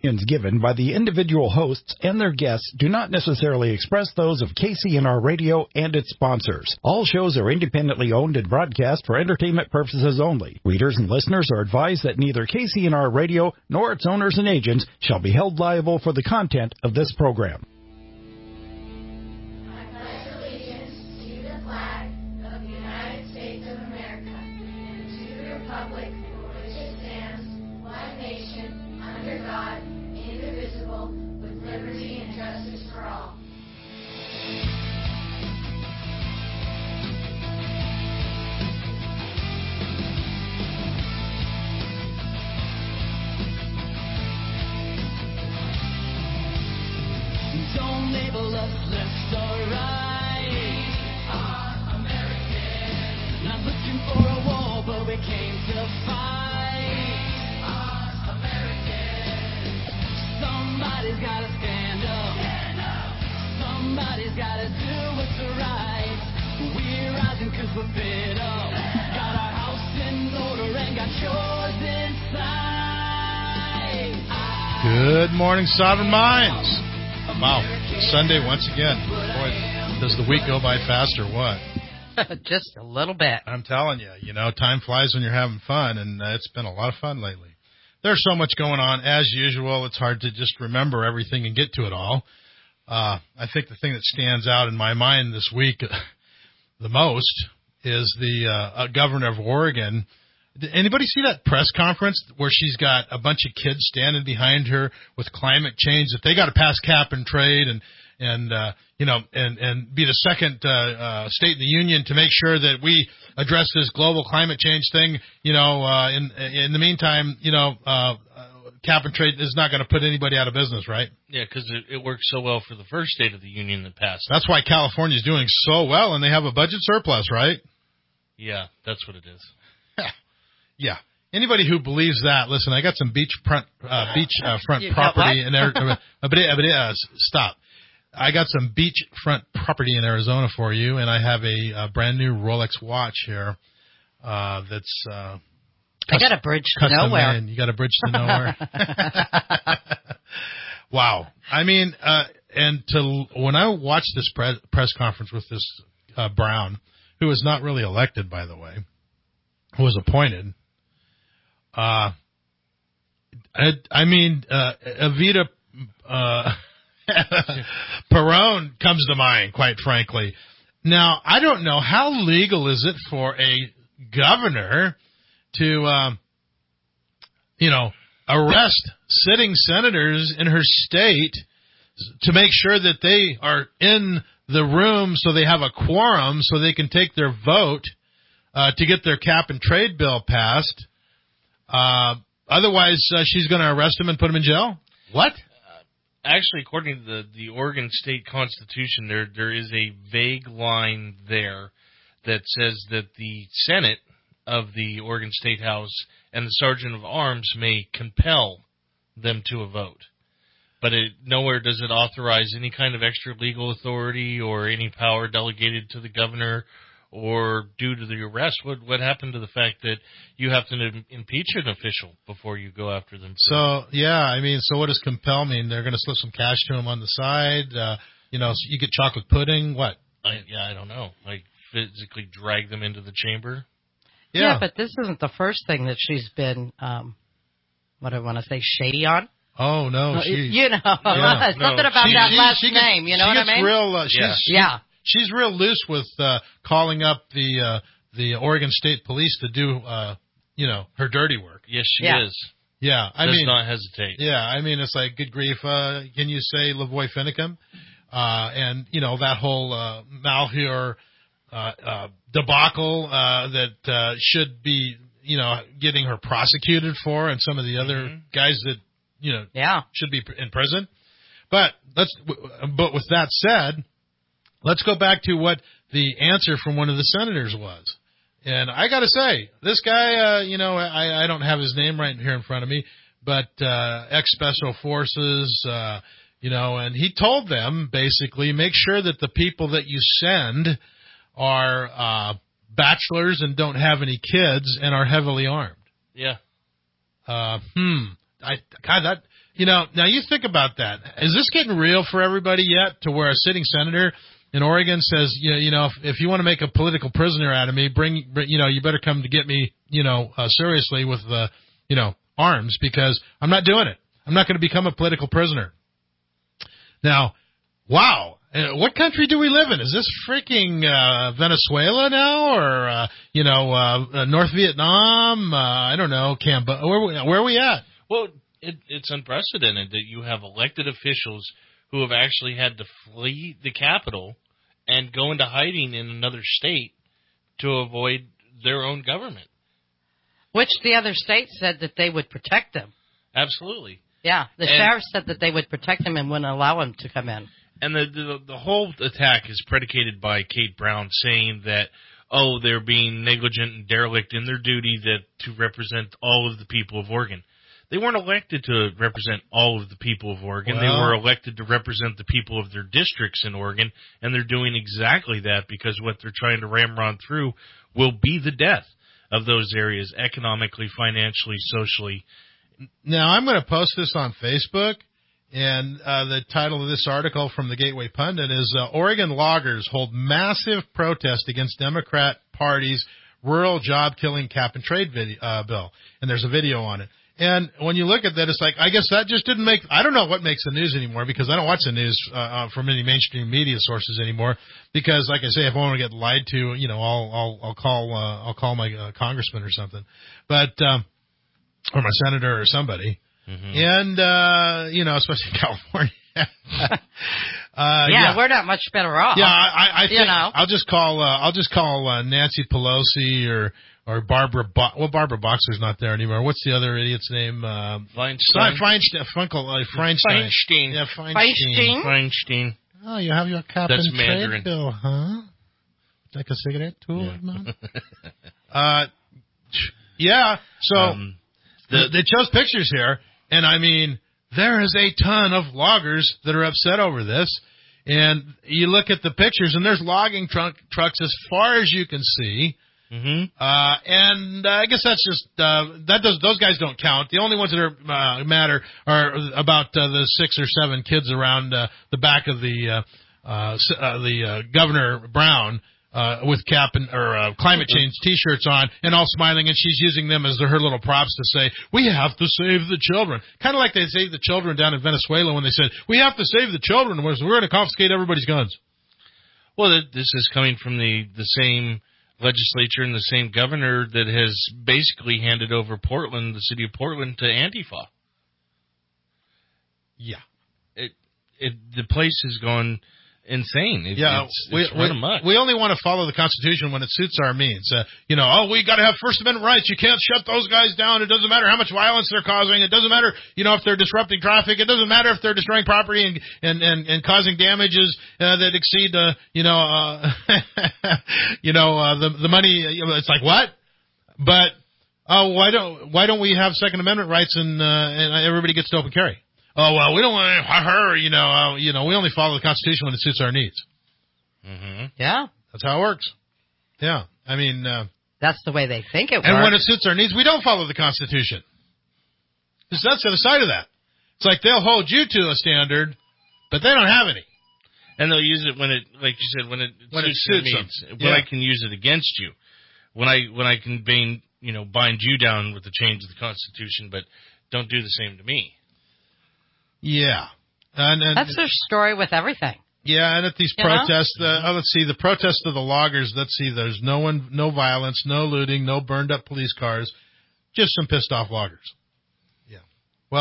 Opinions given by the individual hosts and their guests do not necessarily express those of KCNR Radio and its sponsors. All shows are independently owned and broadcast for entertainment purposes only. Readers and listeners are advised that neither KCNR Radio nor its owners and agents shall be held liable for the content of this program. Don't label us left or right. We are American. Not looking for a war, but we came to fight. We are American. Somebody's gotta stand up. Stand up. Somebody's gotta do what's right. We're rising 'cause we're fed up. Got our house in order and got yours inside. Good morning, Sovereign Minds. Wow, Sunday once again. Boy, does the week go by fast or what? Just a little bit. I'm telling you, time flies when you're having fun, and it's been a lot of fun lately. There's so much going on. As usual, it's hard to just remember everything and get to it all. I think the thing that stands out in my mind this week the most is the governor of Oregon. Did anybody see that press conference where she's got a bunch of kids standing behind her with climate change that they got to pass cap and trade and be the second state in the union to make sure that we address this global climate change thing. In the meantime, cap and trade is not going to put anybody out of business, right? Yeah, because it worked so well for the first state of the union that passed. That's why California's doing so well, and they have a budget surplus, right? Yeah, that's what it is. Yeah. Anybody who believes that, listen, I got some beachfront property in there. Stop. I got some beachfront property in Arizona for you, and I have a brand new Rolex watch here. That's I got a bridge to nowhere. You got a bridge to nowhere. Wow. I mean, when I watched this press conference with this Brown, who was not really elected, by the way, who was appointed. Evita Peron comes to mind, quite frankly. Now, I don't know how legal is it for a governor to, arrest sitting senators in her state to make sure that they are in the room so they have a quorum so they can take their vote to get their cap and trade bill passed. Otherwise, she's going to arrest him and put him in jail? What? Actually, according to the Oregon State Constitution, there is a vague line there that says that the Senate of the Oregon State House and the Sergeant of Arms may compel them to a vote. But nowhere does it authorize any kind of extra legal authority or any power delegated to the governor or due to the arrest. What happened to the fact that you have to impeach an official before you go after them? So what does compel mean? They're going to slip some cash to him on the side? So you get chocolate pudding? What? I don't know. Like physically drag them into the chamber? Yeah, but this isn't the first thing that she's been, shady on. Oh, no. Something about that last name, you know what I mean? She's real loose with calling up the Oregon State Police to do, her dirty work. Yes, she is. Yeah, does not hesitate. Yeah, it's like, good grief. Can you say Lavoy Finicum? And that whole Malheur debacle that should be, getting her prosecuted for, and some of the other guys that should be in prison. But with that said, let's go back to what the answer from one of the senators was. And I got to say, this guy, I don't have his name right here in front of me, but ex-Special Forces, and he told them, basically, make sure that the people that you send are bachelors and don't have any kids and are heavily armed. Yeah. now you think about that. Is this getting real for everybody yet, to where a sitting senator in Oregon says, if you want to make a political prisoner out of me, you better come to get me, seriously with, arms, because I'm not doing it. I'm not going to become a political prisoner. Now, wow. What country do we live in? Is this freaking Venezuela now, or North Vietnam? I don't know, Cambodia. Where are we at? Well, it's unprecedented that you have elected officials who have actually had to flee the capital and go into hiding in another state to avoid their own government. Which the other state said that they would protect them. Absolutely. Yeah, the sheriff said that they would protect him and wouldn't allow him to come in. And the whole attack is predicated by Kate Brown saying that, they're being negligent and derelict in their duty to represent all of the people of Oregon. They weren't elected to represent all of the people of Oregon. Well, they were elected to represent the people of their districts in Oregon, and they're doing exactly that because what they're trying to ramrod through will be the death of those areas economically, financially, socially. Now, I'm going to post this on Facebook, and the title of this article from the Gateway Pundit is Oregon loggers hold massive protest against Democrat Party's rural job-killing cap-and-trade bill. And there's a video on it. And when you look at that, it's like, I guess that just didn't make – I don't know what makes the news anymore, because I don't watch the news from any mainstream media sources anymore, because, like I say, if I want to get lied to, I'll call my congressman or something. But or my senator or somebody. Mm-hmm. And, especially in California. We're not much better off. Yeah, I think I'll just call Nancy Pelosi or Barbara Barbara Boxer's not there anymore. What's the other idiot's name? Feinstein. Feinstein. Yeah, Feinstein. Oh, you have your cap That's and Mandarin. trade bill, huh? Like a cigarette too, man? Yeah, so they chose pictures here, and I mean, there is a ton of loggers that are upset over this. And you look at the pictures, and there's logging trucks as far as you can see. Mm-hmm. And I guess that's just those guys don't count. The only ones that are matter are about the 6 or 7 kids around the back of the Governor Brown with cap or climate change T-shirts on, and all smiling, and she's using them as her little props to say, "We have to save the children." Kind of like they saved the children down in Venezuela when they said, "We have to save the children. We're going to confiscate everybody's guns." Well, this is coming from the same legislature and the same governor that has basically handed over Portland, the city of Portland, to Antifa. Yeah. The place has gone insane. It's run amok. We only want to follow the Constitution when it suits our means. We got to have First Amendment rights. You can't shut those guys down. It doesn't matter how much violence they're causing. It doesn't matter, if they're disrupting traffic. It doesn't matter if they're destroying property and causing damages that exceed, the money. It's like, what? But why don't we have Second Amendment rights and everybody gets to open carry? Oh, well, we don't want her, we only follow the Constitution when it suits our needs. Mm-hmm. Yeah. That's how it works. Yeah. I mean, that's the way they think it works. And when it suits our needs, we don't follow the Constitution. Because that's the other side of that. It's like they'll hold you to a standard, but they don't have any. And they'll use it when it, like you said, when it suits them. When I can use it against you. When I can bind you down with the change of the Constitution, but don't do the same to me. Yeah. And that's their story with everything. Yeah, and at these protests, let's see, the protests of the loggers, let's see, there's no violence, no looting, no burned up police cars, just some pissed off loggers. Yeah. Well,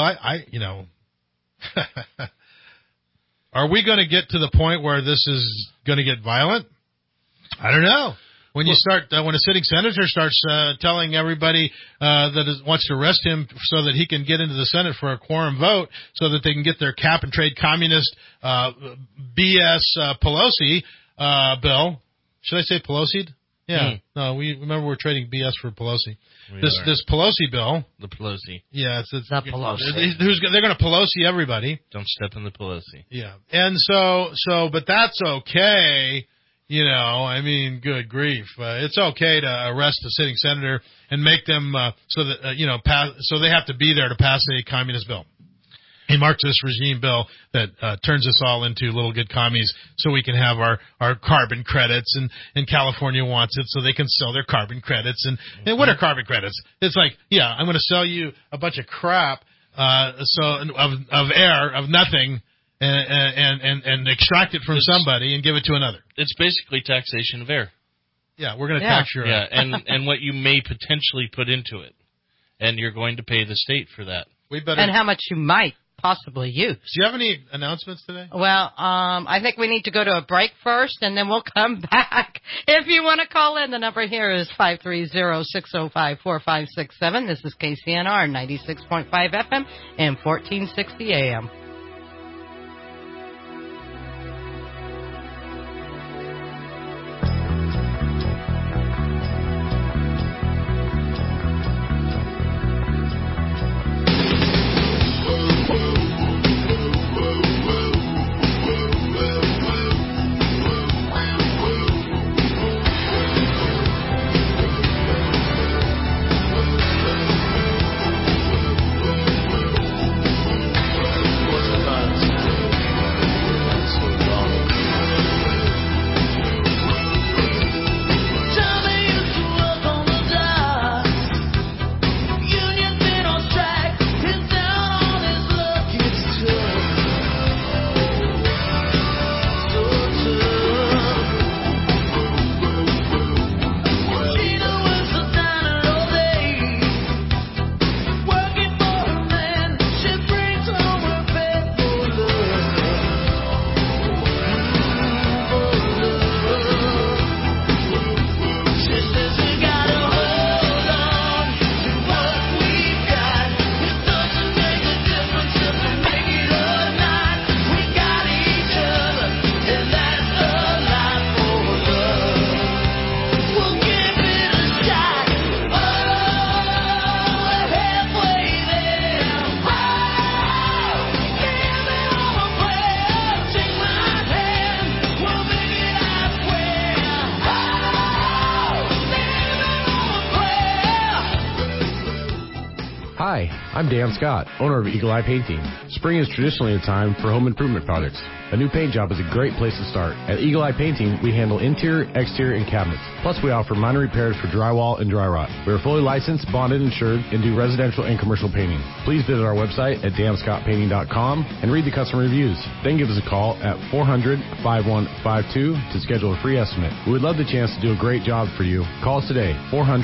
are we going to get to the point where this is going to get violent? I don't know. When a sitting senator starts telling everybody that wants to arrest him so that he can get into the Senate for a quorum vote, so that they can get their cap and trade communist BS Pelosi bill. Should I say Pelosi? Yeah. No, we're trading BS for Pelosi. This Pelosi bill. The Pelosi. Yeah, it's the Pelosi. They're going to Pelosi everybody. Don't step in the Pelosi. Yeah, and but that's okay. Good grief. It's okay to arrest a sitting senator and make them so that so they have to be there to pass a communist bill. a Marxist regime bill that turns us all into little good commies so we can have our carbon credits, and California wants it so they can sell their carbon credits. And what are carbon credits? It's like, yeah, I'm going to sell you a bunch of crap of air, of nothing, and extract it from somebody and give it to another. It's basically taxation of air. Yeah, we're going to tax your air. and what you may potentially put into it. And you're going to pay the state for that. And how much you might possibly use. Do you have any announcements today? Well, I think we need to go to a break first, and then we'll come back. If you want to call in, the number here is 530-605-4567. This is KCNR 96.5 FM and 1460 AM. Hi, I'm Dan Scott, owner of Eagle Eye Painting. Spring is traditionally a time for home improvement projects. A new paint job is a great place to start. At Eagle Eye Painting, we handle interior, exterior, and cabinets. Plus, we offer minor repairs for drywall and dry rot. We are fully licensed, bonded, insured, and do residential and commercial painting. Please visit our website at danscottpainting.com and read the customer reviews. Then give us a call at 400-5152 to schedule a free estimate. We would love the chance to do a great job for you. Call us today,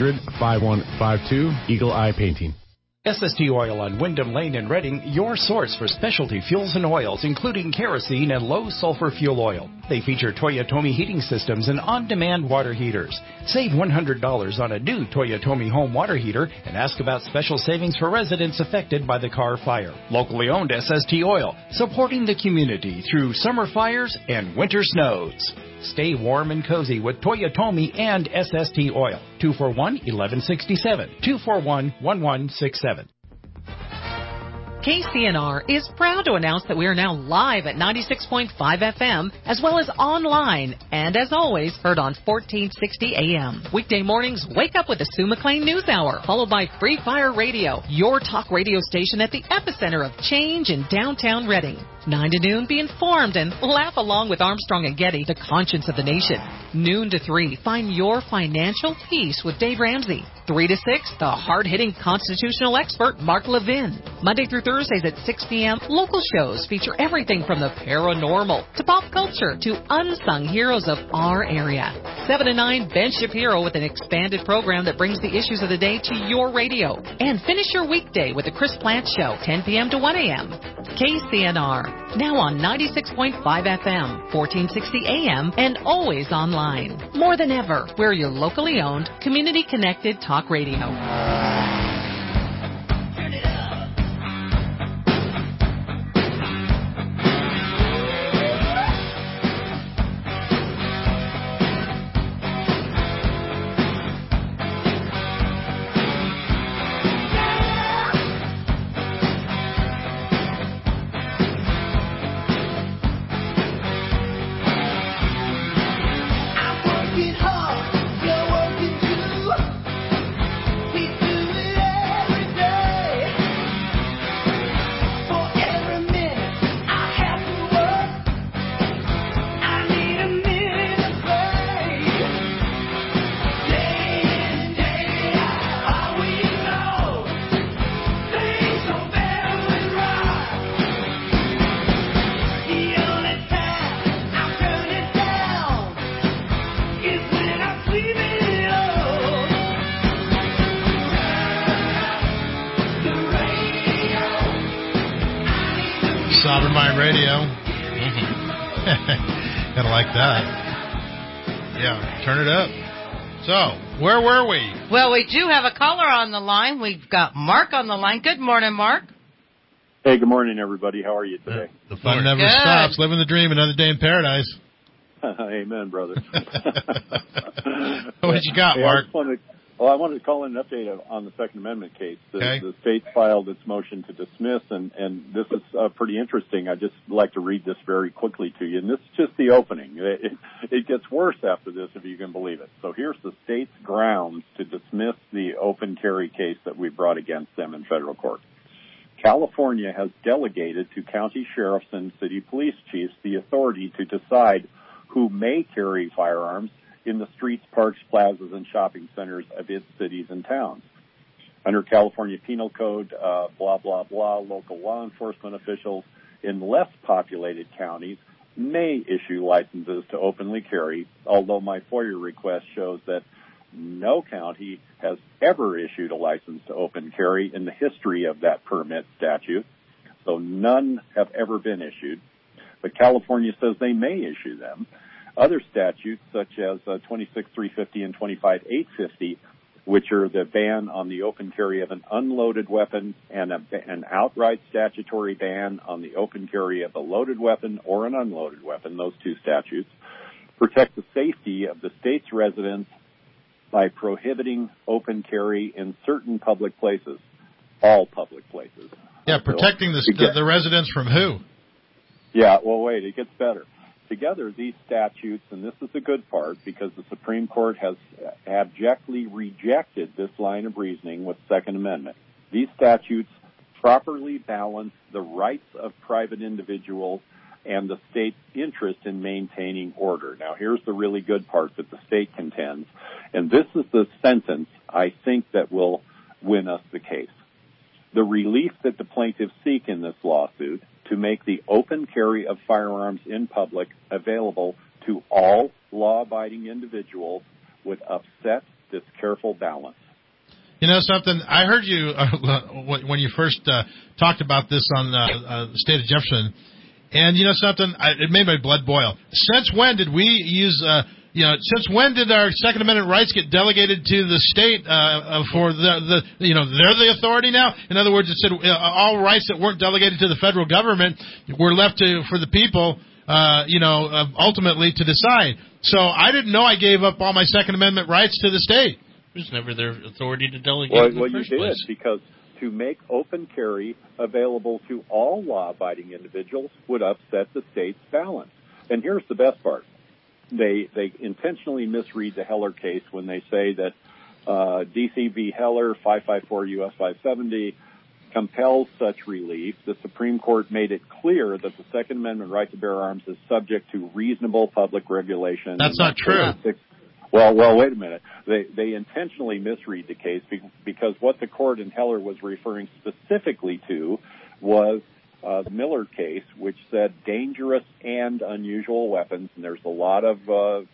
400-5152, Eagle Eye Painting. SST Oil on Wyndham Lane in Reading, your source for specialty fuels and oils, including kerosene and low-sulfur fuel oil. They feature Toyotomi heating systems and on-demand water heaters. Save $100 on a new Toyotomi home water heater and ask about special savings for residents affected by the Carr fire. Locally owned SST Oil, supporting the community through summer fires and winter snows. Stay warm and cozy with Toyotomi and SST Oil. 241-1167. 241-1167. KCNR is proud to announce that we are now live at 96.5 FM, as well as online, and as always, heard on 1460 AM. Weekday mornings, wake up with the Sue McLean News Hour, followed by Free Fire Radio, your talk radio station at the epicenter of change in downtown Reading. 9 to noon, be informed and laugh along with Armstrong and Getty, the conscience of the nation. Noon to 3, find your financial peace with Dave Ramsey. 3 to 6, the hard-hitting constitutional expert, Mark Levin. Monday through Thursdays at 6 p.m., local shows feature everything from the paranormal to pop culture to unsung heroes of our area. 7 to 9, Ben Shapiro with an expanded program that brings the issues of the day to your radio. And finish your weekday with the Chris Plant Show, 10 p.m. to 1 a.m. KCNR, now on 96.5 FM, 1460 AM, and always online. More than ever, we're your locally owned, community-connected talk radio. I'm working hard, you're working too. We do Sovereign Mind Radio. Gotta like that. Yeah, turn it up. So, where were we? Well, we do have a caller on the line. We've got Mark on the line. Good morning, Mark. Hey, good morning, everybody. How are you today? The fun never stops. Living the dream, another day in paradise. Amen, brother. What you got, Mark? I wanted to call in an update on the Second Amendment case. The state filed its motion to dismiss, and this is pretty interesting. I'd just like to read this very quickly to you, and this is just the opening. It gets worse after this, if you can believe it. So here's the state's grounds to dismiss the open carry case that we brought against them in federal court. California has delegated to county sheriffs and city police chiefs the authority to decide who may carry firearms in the streets, parks, plazas, and shopping centers of its cities and towns. Under California Penal Code, blah, blah, blah, local law enforcement officials in less populated counties may issue licenses to openly carry, although my FOIA request shows that no county has ever issued a license to open carry in the history of that permit statute, so none have ever been issued. But California says they may issue them. Other statutes, such as 26.350 and 25.850, which are the ban on the open carry of an unloaded weapon and an outright statutory ban on the open carry of a loaded weapon or an unloaded weapon, those two statutes, protect the safety of the state's residents by prohibiting open carry in certain public places, all public places. Yeah, protecting the residents from who? Yeah, well, wait, it gets better. Together, these statutes, and this is the good part, because the Supreme Court has abjectly rejected this line of reasoning with Second Amendment. These statutes properly balance the rights of private individuals and the state's interest in maintaining order. Now, here's the really good part that the state contends, and this is the sentence I think that will win us the case. The relief that the plaintiffs seek in this lawsuit to make the open carry of firearms in public available to all law-abiding individuals would upset this careful balance. You know something? I heard you when you first talked about this on the State of Jefferson, and you know something? It made my blood boil. Since when did we use... since when did our Second Amendment rights get delegated to the state for they're the authority now? In other words, it said all rights that weren't delegated to the federal government were left for the people, ultimately to decide. So I didn't know I gave up all my Second Amendment rights to the state. It was never their authority to delegate in the first place. Well, you did, because to make open carry available to all law-abiding individuals would upset the state's balance. And here's the best part. They intentionally misread the Heller case when they say that D.C. v. Heller, 554 U.S. 570, compels such relief. The Supreme Court made it clear that the Second Amendment right to bear arms is subject to reasonable public regulation. That's not true. Well, wait a minute. They intentionally misread the case because what the court in Heller was referring specifically to was the Miller case, which said dangerous and unusual weapons, and there's a lot of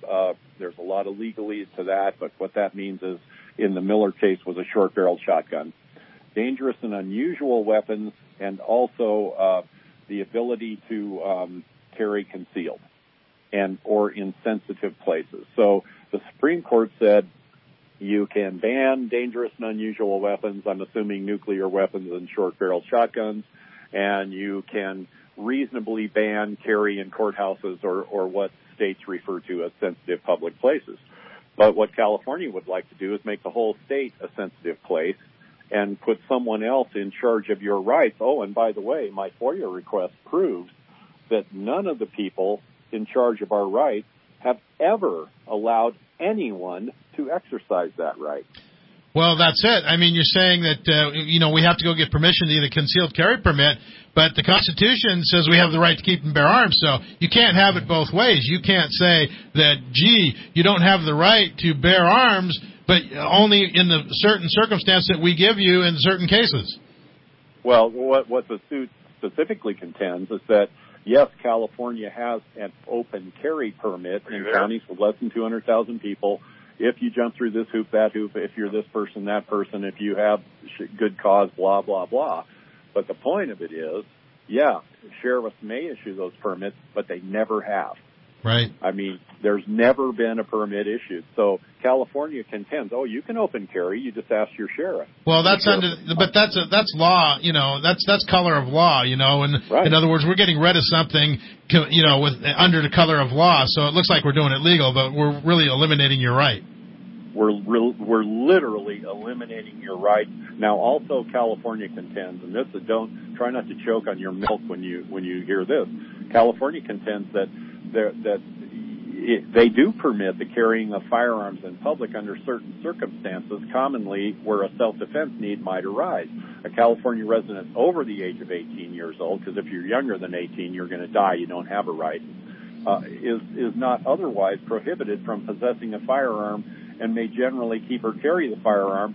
legalese to that. But what that means is, in the Miller case, was a short-barreled shotgun. Dangerous and unusual weapons, and also the ability to carry concealed or in sensitive places. So the Supreme Court said you can ban dangerous and unusual weapons. I'm assuming nuclear weapons and short-barreled shotguns. And you can reasonably ban carry in courthouses or what states refer to as sensitive public places. But what California would like to do is make the whole state a sensitive place and put someone else in charge of your rights. Oh, and by the way, my FOIA request proves that none of the people in charge of our rights have ever allowed anyone to exercise that right. Well, that's it. I mean, you're saying that, we have to go get permission to get a concealed carry permit, but the Constitution says we have the right to keep and bear arms, so you can't have it both ways. You can't say that, you don't have the right to bear arms, but only in the certain circumstance that we give you in certain cases. Well, what the suit specifically contends is that, yes, California has an open carry permit in counties with less than 200,000 people. If you jump through this hoop, that hoop, if you're this person, that person, if you have good cause, blah, blah, blah. But the point of it is yeah, sheriffs may issue those permits, but they never have. Right. I mean, there's never been a permit issued. So California contends, you can open carry, you just ask your sheriff. Well, that's that's law, that's color of law, and right. In other words, we're getting rid of something, with under the color of law. So it looks like we're doing it legal, but we're really eliminating your right. We're literally eliminating your right. Now, also California contends, and try not to choke on your milk when you hear this. California contends that they do permit the carrying of firearms in public under certain circumstances, commonly where a self-defense need might arise. A California resident over the age of 18 years old, because if you're younger than 18, you're going to die, you don't have a right, is not otherwise prohibited from possessing a firearm and may generally keep or carry the firearm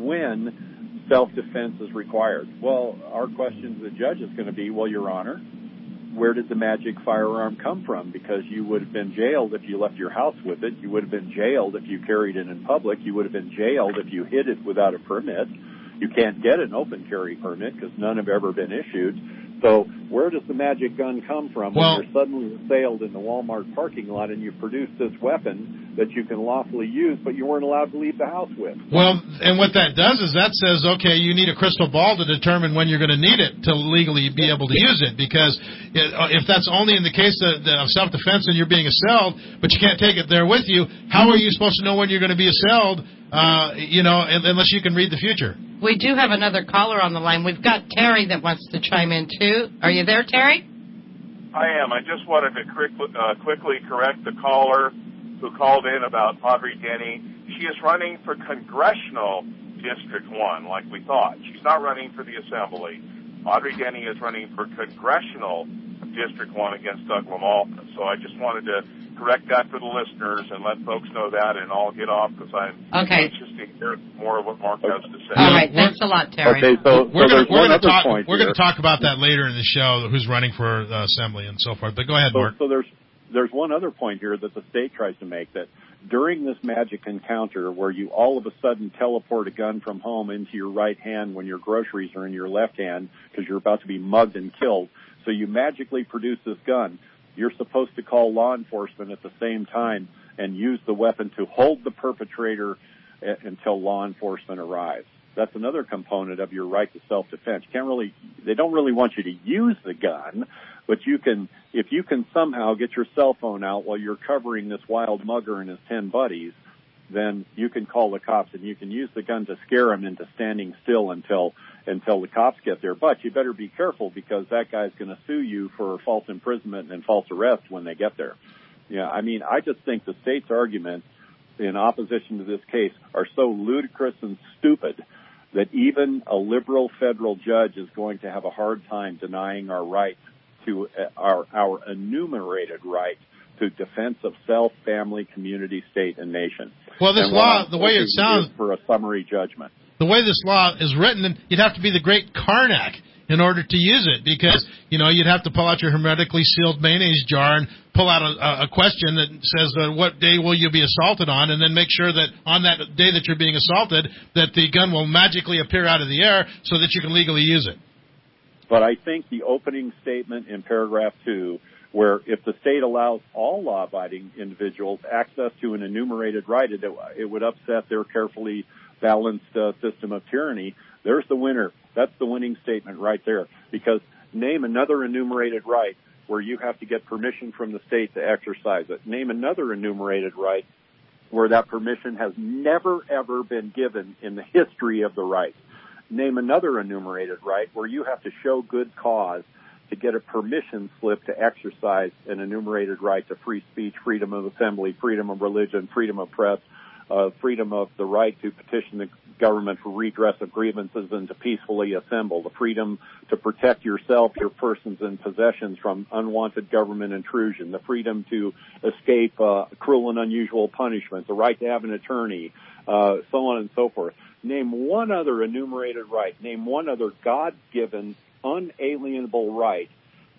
when self-defense is required. Well, our question to the judge is going to be, well, Your Honor, where did the magic firearm come from? Because you would have been jailed if you left your house with it. You would have been jailed if you carried it in public. You would have been jailed if you hid it without a permit. You can't get an open carry permit because none have ever been issued. So where does the magic gun come from when you're suddenly assailed in the Walmart parking lot and you produce this weapon that you can lawfully use, but you weren't allowed to leave the house with? Well, and what that does is that says, okay, you need a crystal ball to determine when you're going to need it to legally be able to use it, because if that's only in the case of self-defense and you're being assailed, but you can't take it there with you, how are you supposed to know when you're going to be assailed, unless you can read the future? We do have another caller on the line. We've got Terry that wants to chime in, too. Are you there, Terry? I am. I just wanted to quickly correct the caller who called in about Audrey Denny. She is running for Congressional District 1, like we thought. She's not running for the Assembly. Audrey Denny is running for Congressional District 1 against Doug LaMalfa. So I just wanted to correct that for the listeners and let folks know that, and I'll get off because I'm anxious to hear more of what Mark has to say. All right, thanks a lot, Terry. Okay, so we're going to talk about that later in the show, who's running for Assembly and so forth. But go ahead, Mark. So there's one other point here that the state tries to make, that during this magic encounter where you all of a sudden teleport a gun from home into your right hand when your groceries are in your left hand because you're about to be mugged and killed, so you magically produce this gun, you're supposed to call law enforcement at the same time and use the weapon to hold the perpetrator until law enforcement arrives. That's another component of your right to self-defense. They don't really want you to use the gun, but if you can somehow get your cell phone out while you're covering this wild mugger and his 10 buddies, then you can call the cops and you can use the gun to scare him into standing still until the cops get there. But you better be careful because that guy's going to sue you for false imprisonment and false arrest when they get there. Yeah, I mean, I just think the state's arguments in opposition to this case are so ludicrous and stupid that even a liberal federal judge is going to have a hard time denying our right to our enumerated right to defense of self, family, community, state, and nation. Well, this law, the way it sounds, for a summary judgment. The way this law is written, you'd have to be the great Karnak in order to use it, because you'd have to pull out your hermetically sealed mayonnaise jar and pull out a question that says what day will you be assaulted on, and then make sure that on that day that you're being assaulted that the gun will magically appear out of the air so that you can legally use it. But I think the opening statement in paragraph 2, where if the state allows all law-abiding individuals access to an enumerated right, it would upset their carefully balanced system of tyranny. There's the winner. That's the winning statement right there. Because name another enumerated right where you have to get permission from the state to exercise it. Name another enumerated right where that permission has never, ever been given in the history of the right. Name another enumerated right where you have to show good cause to get a permission slip to exercise an enumerated right to free speech, freedom of assembly, freedom of religion, freedom of press, freedom of the right to petition the government for redress of grievances and to peacefully assemble, the freedom to protect yourself, your persons, and possessions from unwanted government intrusion, the freedom to escape cruel and unusual punishment, the right to have an attorney, so on and so forth. Name one other enumerated right. Name one other God-given, unalienable right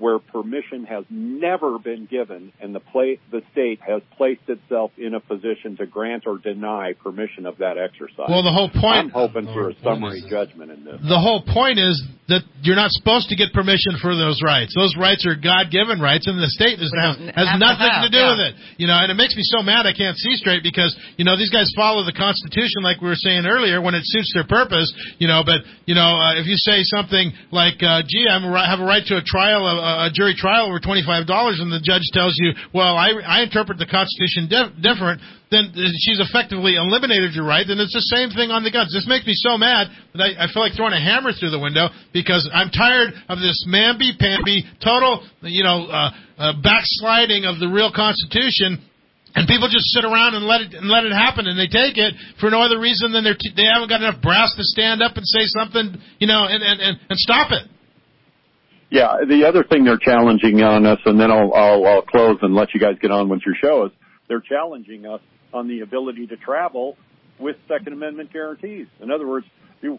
where permission has never been given, and the state has placed itself in a position to grant or deny permission of that exercise. Well, the whole point... I'm hoping for a summary judgment in this. The whole point is that you're not supposed to get permission for those rights. Those rights are God-given rights, and the state has nothing to do with it. You know, and it makes me so mad I can't see straight because, you know, these guys follow the Constitution like we were saying earlier when it suits their purpose, you know, but, you know, if you say something like, gee, I have a right to a jury trial over $25, and the judge tells you, well, I interpret the Constitution different, then she's effectively eliminated your right, then it's the same thing on the guns. This makes me so mad that I feel like throwing a hammer through the window because I'm tired of this mamby-pamby, total, you know, backsliding of the real Constitution. And people just sit around and let it happen, and they take it for no other reason than they haven't got enough brass to stand up and say something, you know, and stop it. Yeah, the other thing they're challenging on us, and then I'll close and let you guys get on with your show, is they're challenging us on the ability to travel with Second Amendment guarantees. In other words, you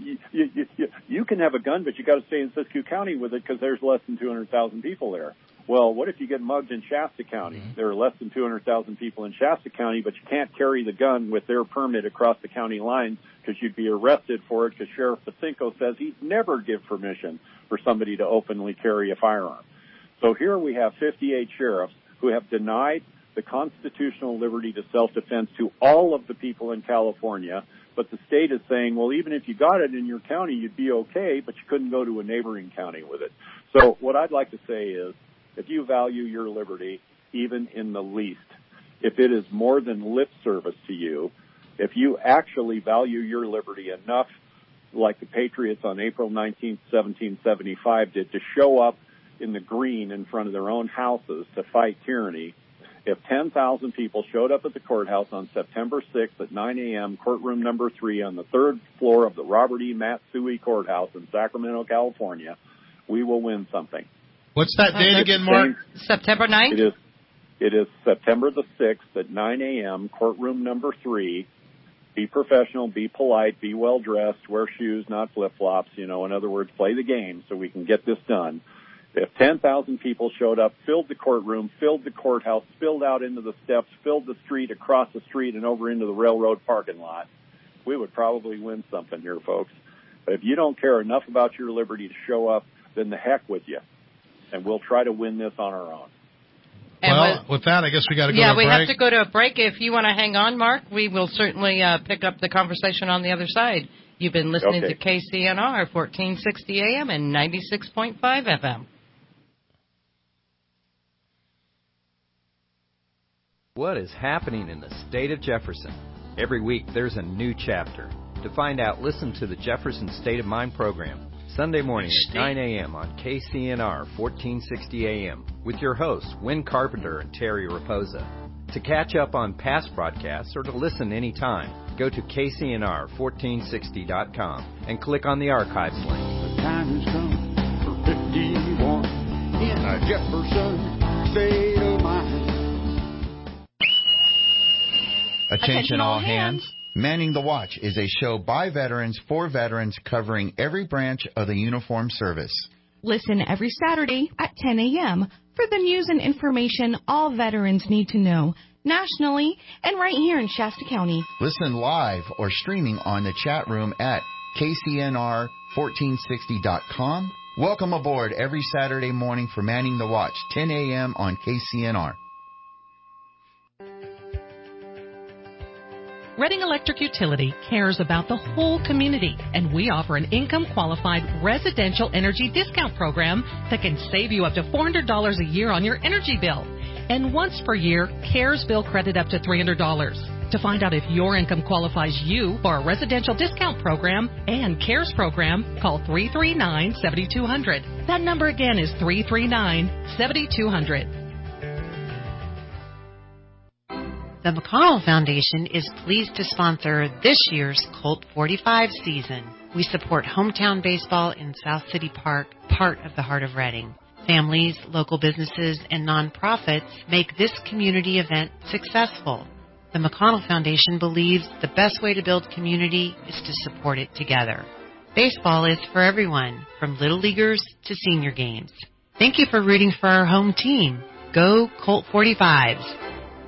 can have a gun, but you got to stay in Siskiyou County with it because there's less than 200,000 people there. Well, what if you get mugged in Shasta County? There are less than 200,000 people in Shasta County, but you can't carry the gun with their permit across the county line because you'd be arrested for it because Sheriff Pacinko says he'd never give permission for somebody to openly carry a firearm. So here we have 58 sheriffs who have denied the constitutional liberty to self-defense to all of the people in California, but the state is saying, well, even if you got it in your county, you'd be okay, but you couldn't go to a neighboring county with it. So what I'd like to say is, if you value your liberty, even in the least, if it is more than lip service to you, if you actually value your liberty enough, like the Patriots on April 19th, 1775 did, to show up in the green in front of their own houses to fight tyranny, if 10,000 people showed up at the courthouse on September 6th at 9 a.m., courtroom number 3 on the 3rd floor of the Robert E. Matsui Courthouse in Sacramento, California, we will win something. What's that date again, Mark? September 9th? It is September the 6th at 9 a.m., courtroom number 3. Be professional, be polite, be well-dressed, wear shoes, not flip-flops. You know, in other words, play the game so we can get this done. If 10,000 people showed up, filled the courtroom, filled the courthouse, spilled out into the steps, filled the street, across the street, and over into the railroad parking lot, we would probably win something here, folks. But if you don't care enough about your liberty to show up, then the heck with you. And we'll try to win this on our own. Well, with that, I guess we got to go to a break. Yeah, we have to go to a break. If you want to hang on, Mark, we will certainly pick up the conversation on the other side. You've been listening to KCNR, 1460 AM and 96.5 FM. What is happening in the state of Jefferson? Every week, there's a new chapter. To find out, listen to the Jefferson State of Mind program. Sunday morning at 9 a.m. on KCNR 1460 AM with your hosts, Win Carpenter and Terry Raposa. To catch up on past broadcasts or to listen anytime, go to KCNR1460.com and click on the archives link. The time has come for 51 in a Jefferson State of Mind. Attention all hands. Manning the Watch is a show by veterans for veterans covering every branch of the uniformed service. Listen every Saturday at 10 a.m. for the news and information all veterans need to know, nationally and right here in Shasta County. Listen live or streaming on the chat room at KCNR1460.com. Welcome aboard every Saturday morning for Manning the Watch, 10 a.m. on KCNR. Reading Electric Utility cares about the whole community, and we offer an income-qualified residential energy discount program that can save you up to $400 a year on your energy bill. And once per year, CARES bill credit up to $300. To find out if your income qualifies you for a residential discount program and CARES program, call 339-7200. That number again is 339-7200. The McConnell Foundation is pleased to sponsor this year's Colt 45 season. We support hometown baseball in South City Park, part of the heart of Reading. Families, local businesses, and nonprofits make this community event successful. The McConnell Foundation believes the best way to build community is to support it together. Baseball is for everyone, from little leaguers to senior games. Thank you for rooting for our home team. Go Colt 45s.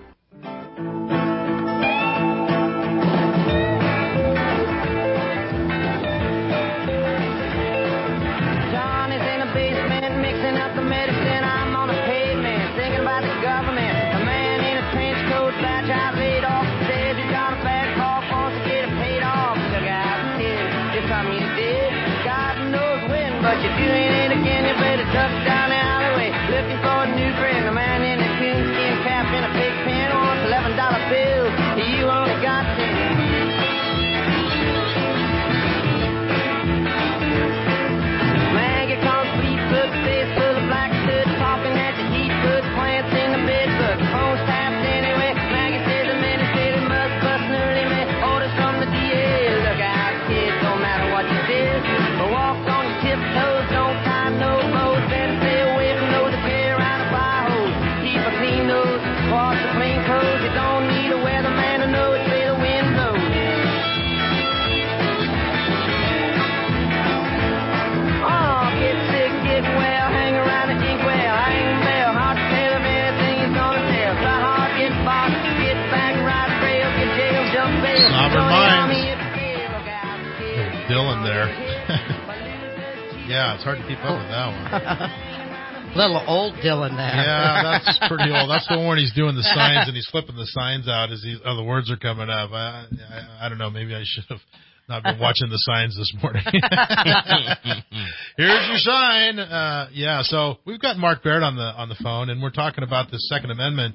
But you're doing it again, you better duck down the alleyway, looking for a new friend. A man in a coonskin cap and a pig pen wants $11 bill. You only got 10. Maggie calls Facebook, face full of black soot, talking at your heat, put plants in the bed, but the phone's tapped anyway. Maggie says the administrator must bust an early man. Orders from the DA. Look out, kids, don't matter what you did, but walk on your tiptoes, don't tie no bows. Better stay away from those that carry around a fire hose. Keep a clean nose, wash the clean clothes. You don't need a weatherman to know which way the wind blows. Oh, get sick, get well, hang around the inkwell, hang bell. Hard to tell if anything is gonna tell. Try hard, get boxed, get back, ride rail, get jail, jump bail. Sober minds. Dylan there. Yeah, it's hard to keep up with that one. Little old Dylan there. Yeah, that's pretty old. That's the one where he's doing the signs and he's flipping the signs out as the words are coming up. I don't know. Maybe I should have not been watching the signs this morning. Here's your sign. Yeah. So we've got Mark Baird on the phone, and we're talking about the Second Amendment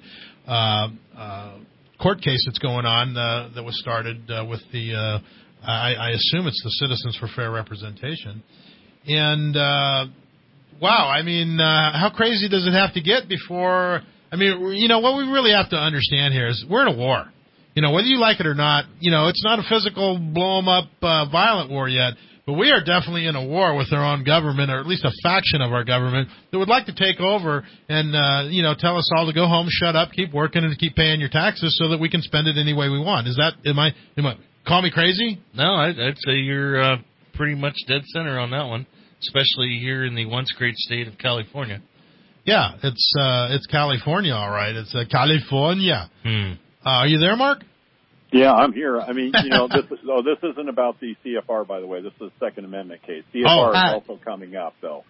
court case that's going on that was started with the. I assume it's the Citizens for Fair Representation. And, wow, I mean, how crazy does it have to get before, I mean, you know, what we really have to understand here is we're in a war. You know, whether you like it or not, you know, it's not a physical, blow-em-up, violent war yet, but we are definitely in a war with our own government, or at least a faction of our government that would like to take over and, you know, tell us all to go home, shut up, keep working, and keep paying your taxes so that we can spend it any way we want. Is that, am I call me crazy? No, I'd say you're pretty much dead center on that one, especially here in the once great state of California. Yeah, it's California, all right. It's California. Are you there, Mark? Yeah, I'm here. I mean, you know, this isn't about the CFR, by the way. This is a Second Amendment case. CFR is also coming up, though.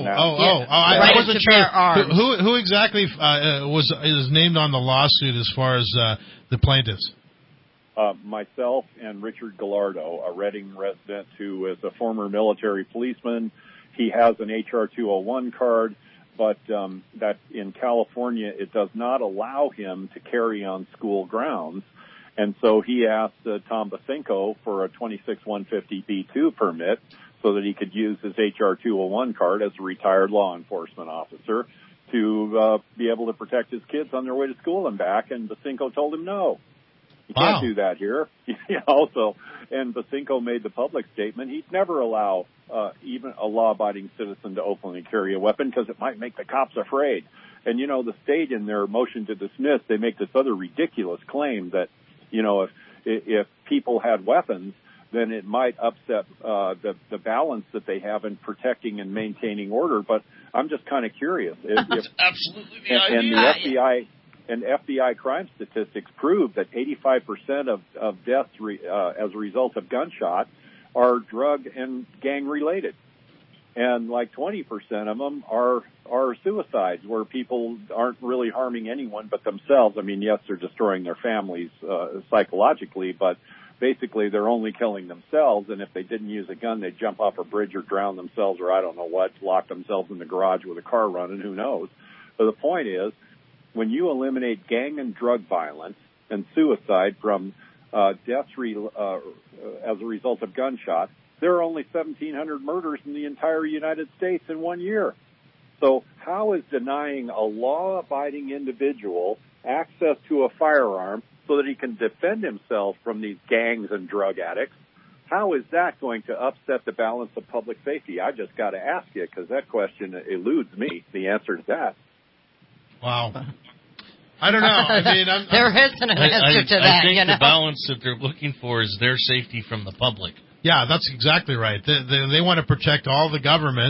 I wasn't sure who exactly is named on the lawsuit as far as the plaintiffs. Myself and Richard Gallardo, a Redding resident who is a former military policeman. He has an HR 201 card, but that in California it does not allow him to carry on school grounds. And so he asked Tom Basinko for a 26150B2 permit so that he could use his HR 201 card as a retired law enforcement officer to be able to protect his kids on their way to school and back. And Basinko told him no. You can't do that here. And Basinko made the public statement he'd never allow even a law-abiding citizen to openly carry a weapon because it might make the cops afraid. And, you know, the state in their motion to dismiss, they make this other ridiculous claim that, you know, if people had weapons, then it might upset the balance that they have in protecting and maintaining order. But I'm just kind of curious. That's absolutely the idea. And FBI crime statistics prove that 85% of deaths as a result of gunshot are drug and gang related. And like 20% of them are suicides where people aren't really harming anyone but themselves. I mean, yes, they're destroying their families psychologically, but basically they're only killing themselves. And if they didn't use a gun, they'd jump off a bridge or drown themselves or I don't know what, lock themselves in the garage with a car running, who knows. But the point is, when you eliminate gang and drug violence and suicide from deaths as a result of gunshots, there are only 1,700 murders in the entire United States in 1 year. So how is denying a law-abiding individual access to a firearm so that he can defend himself from these gangs and drug addicts, how is that going to upset the balance of public safety? I just got to ask you because that question eludes me, the answer to that. Wow. I don't know. I mean, there isn't an answer to that. I think the balance that they're looking for is their safety from the public. Yeah, that's exactly right. They want to protect all the government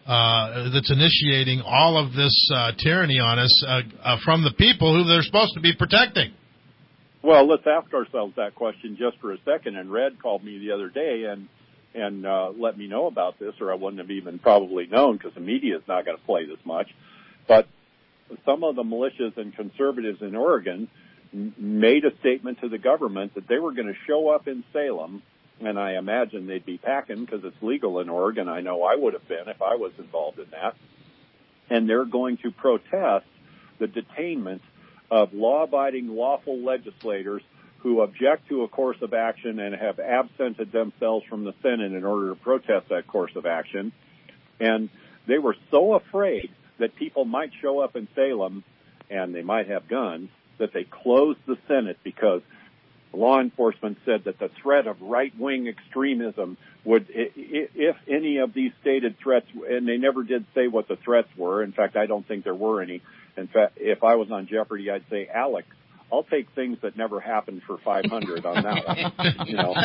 that's initiating all of this tyranny on us from the people who they're supposed to be protecting? Well, let's ask ourselves that question just for a second. And Red called me the other day and let me know about this, or I wouldn't have even probably known because the media is not going to play this much. But some of the militias and conservatives in Oregon made a statement to the government that they were going to show up in Salem, and I imagine they'd be packing because it's legal in Oregon. I know I would have been if I was involved in that. And they're going to protest the detainment of law-abiding, lawful legislators who object to a course of action and have absented themselves from the Senate in order to protest that course of action. And they were so afraid that people might show up in Salem and they might have guns that they closed the Senate because law enforcement said that the threat of right-wing extremism would, if any of these stated threats, and they never did say what the threats were. In fact, I don't think there were any. In fact, if I was on Jeopardy, I'd say, Alex, I'll take things that never happened for 500 on that one. You know,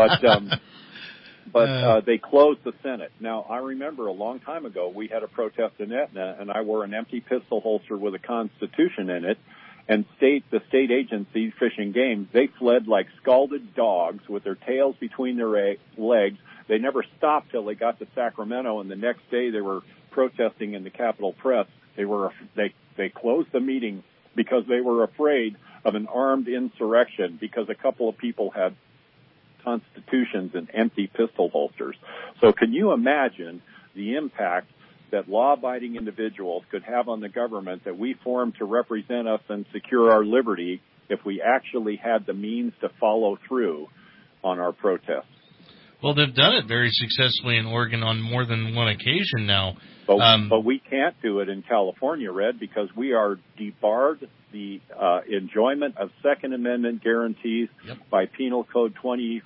but they closed the Senate. Now, I remember a long time ago we had a protest in Etna, and I wore an empty pistol holster with a Constitution in it. And the state agencies, Fish and Game, they fled like scalded dogs with their tails between their legs. They never stopped till they got to Sacramento, and the next day they were protesting in the Capitol Press. They closed the meeting because they were afraid of an armed insurrection because a couple of people had constitutions and empty pistol holsters. So can you imagine the impact that law-abiding individuals could have on the government that we formed to represent us and secure our liberty if we actually had the means to follow through on our protests? Well, they've done it very successfully in Oregon on more than one occasion now. But we can't do it in California, Red, because we are debarred the enjoyment of Second Amendment guarantees by Penal Code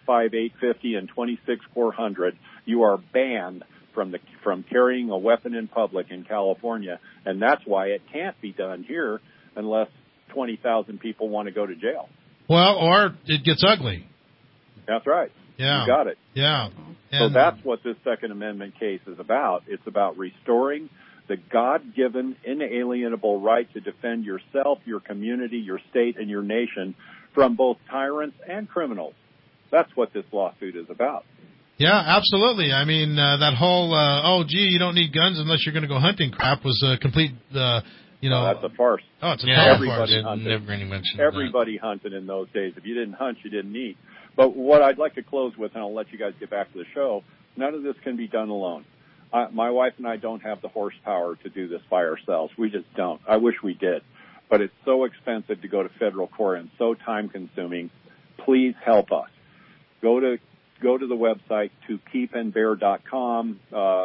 25850 and 26400. You are banned from carrying a weapon in public in California, and that's why it can't be done here unless 20,000 people want to go to jail. Well, or it gets ugly. That's right. Yeah. You got it. Yeah. So that's what this Second Amendment case is about. It's about restoring the God-given, inalienable right to defend yourself, your community, your state, and your nation from both tyrants and criminals. That's what this lawsuit is about. Yeah, absolutely. I mean, that whole, you don't need guns unless you're going to go hunting crap was a complete, that's a farce. Oh, it's a total farce. Everybody hunted in those days. If you didn't hunt, you didn't eat. But what I'd like to close with, and I'll let you guys get back to the show, none of this can be done alone. My wife and I don't have the horsepower to do this by ourselves. We just don't. I wish we did. But it's so expensive to go to federal court and so time-consuming. Please help us. Go to the website to keepandbear.com.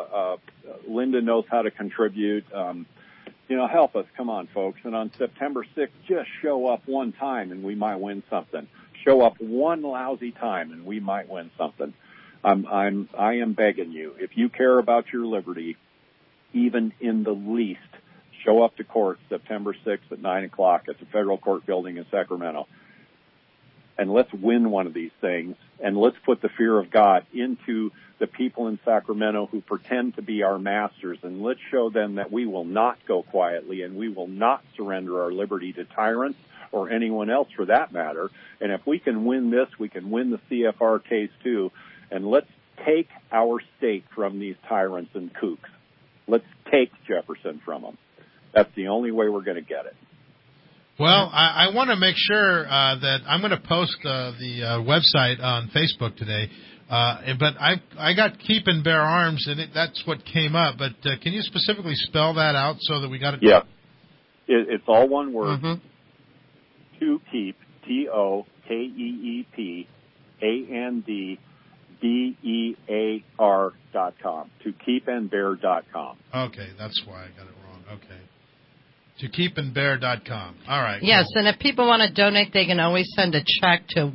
Linda knows how to contribute. Help us. Come on, folks. And on September 6th, just show up one time and we might win something. Show up one lousy time and we might win something. I am begging you. If you care about your liberty, even in the least, show up to court September 6th at 9 o'clock at the federal court building in Sacramento. And let's win one of these things, and let's put the fear of God into the people in Sacramento who pretend to be our masters, and let's show them that we will not go quietly and we will not surrender our liberty to tyrants or anyone else for that matter. And if we can win this, we can win the CFR case too. And let's take our state from these tyrants and kooks. Let's take Jefferson from them. That's the only way we're going to get it. Well, I want to make sure that I'm going to post the website on Facebook today. But I got Keep and Bear Arms, and that's what came up. But can you specifically spell that out so that we got it? Yeah. It's all one word. Mm-hmm. To Keep, TOKEEP, ANDBEAR.com. To keepandbear.com. Okay, that's why I got it wrong. Okay. To keepandbear.com. All right. Yes, cool. And if people want to donate, they can always send a check to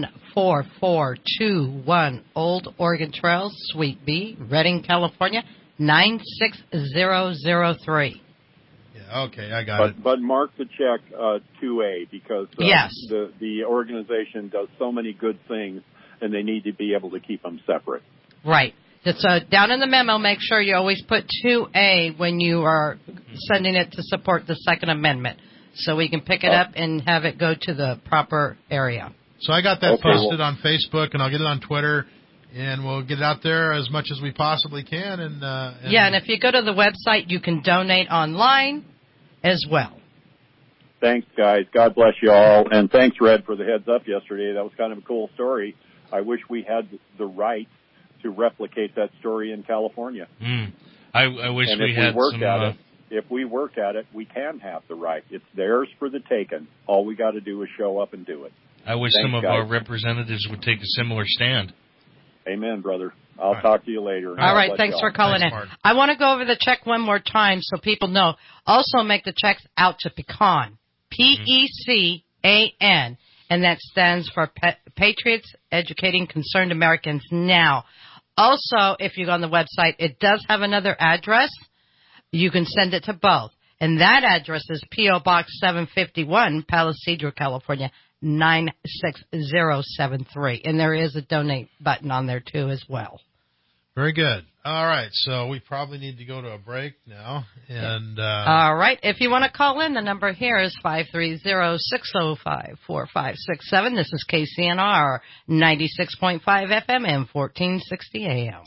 14421 Old Oregon Trail, Suite B, Redding, California, 96003. Yeah, okay, I got it. But mark the check 2A because yes. the organization does so many good things, and they need to be able to keep them separate. Right. That's down in the memo. Make sure you always put 2A when you are sending it to support the Second Amendment, so we can pick it up and have it go to the proper area. So I got that posted on Facebook, and I'll get it on Twitter, and we'll get it out there as much as we possibly can. And if you go to the website, you can donate online as well. Thanks, guys. God bless you all. And thanks, Red, for the heads up yesterday. That was kind of a cool story. I wish we had the right to replicate that story in California. I wish we had some... If we work at it, we can have the right. It's theirs for the taking. All we got to do is show up and do it. I wish some of our representatives would take a similar stand. Amen, brother. I'll talk to you later. All right, thanks for calling in. Mark. I want to go over the check one more time so people know. Also make the checks out to Pecan, P-E-C-A-N, and that stands for Patriots Educating Concerned Americans Now. Also, if you go on the website, it does have another address. You can send it to both. And that address is P.O. Box 751, Palisadro, California, 96073. And there is a donate button on there, too, as well. Very good. All right, so we probably need to go to a break now. And all right, if you want to call in, the number here is 530-605-4567. This is KCNR, 96.5 FM and 1460 AM.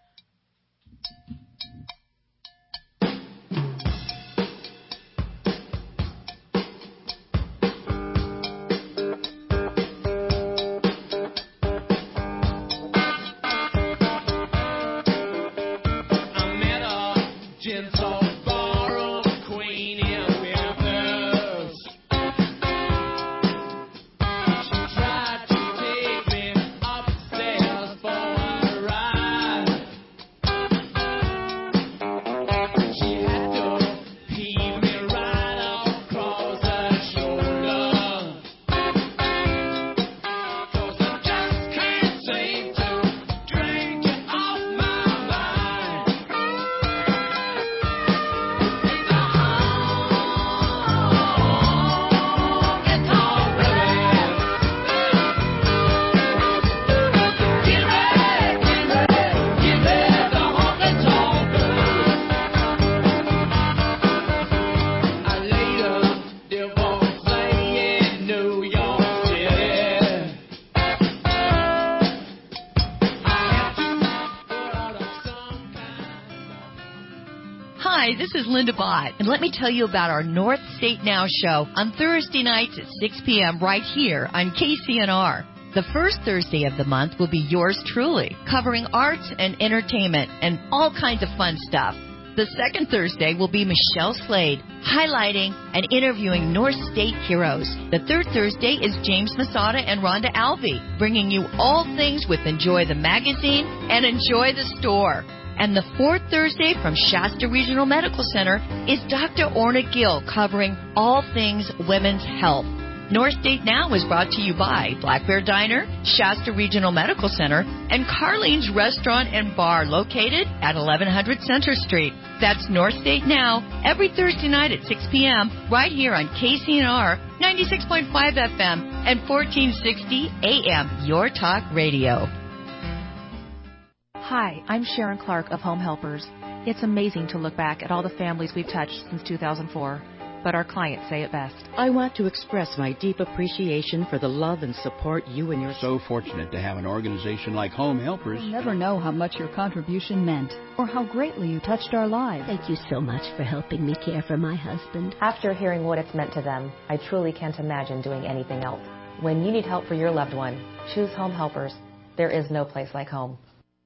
Hi, this is Linda Bott, and let me tell you about our North State Now show on Thursday nights at 6 p.m. right here on KCNR. The first Thursday of the month will be yours truly, covering arts and entertainment and all kinds of fun stuff. The second Thursday will be Michelle Slade, highlighting and interviewing North State heroes. The third Thursday is James Masada and Rhonda Alvey, bringing you all things with Enjoy the Magazine and Enjoy the Store. And the fourth Thursday from Shasta Regional Medical Center is Dr. Orna Gill, covering all things women's health. North State Now is brought to you by Black Bear Diner, Shasta Regional Medical Center, and Carlene's Restaurant and Bar, located at 1100 Center Street. That's North State Now, every Thursday night at 6 p.m., right here on KCNR 96.5 FM and 1460 AM, Your Talk Radio. Hi, I'm Sharon Clark of Home Helpers. It's amazing to look back at all the families we've touched since 2004. But our clients say it best. I want to express my deep appreciation for the love and support you and your... So fortunate to have an organization like Home Helpers. You'll never know how much your contribution meant or how greatly you touched our lives. Thank you so much for helping me care for my husband. After hearing what it's meant to them, I truly can't imagine doing anything else. When you need help for your loved one, choose Home Helpers. There is no place like home.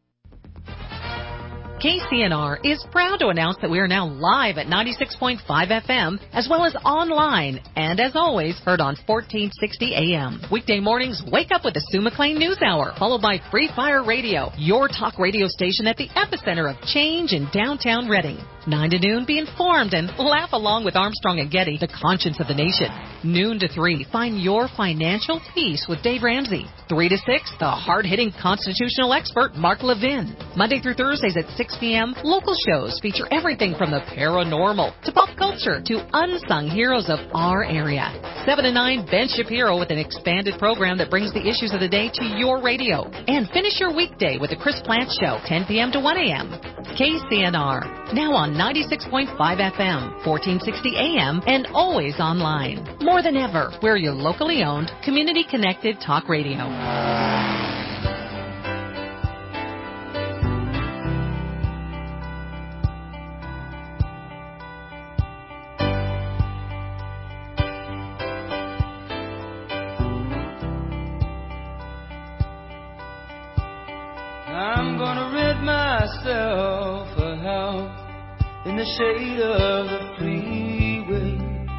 KCNR is proud to announce that we are now live at 96.5 FM, as well as online, and as always, heard on 1460 AM. Weekday mornings, wake up with the Sue McLean News Hour, followed by Free Fire Radio, your talk radio station at the epicenter of change in downtown Reading. 9 to noon, be informed and laugh along with Armstrong and Getty, the conscience of the nation. Noon to 3, find your financial peace with Dave Ramsey. 3 to 6, the hard-hitting constitutional expert, Mark Levin. Monday through Thursdays at 6 6 p.m., local shows feature everything from the paranormal to pop culture to unsung heroes of our area. 7 to 9, Ben Shapiro with an expanded program that brings the issues of the day to your radio. And finish your weekday with the Chris Plant Show, 10 p.m. to 1 a.m. KCNR, now on 96.5 FM, 1460 AM, and always online. More than ever, we're your locally owned, community-connected talk radio. I'm gonna rid myself a house in the shade of the freeway.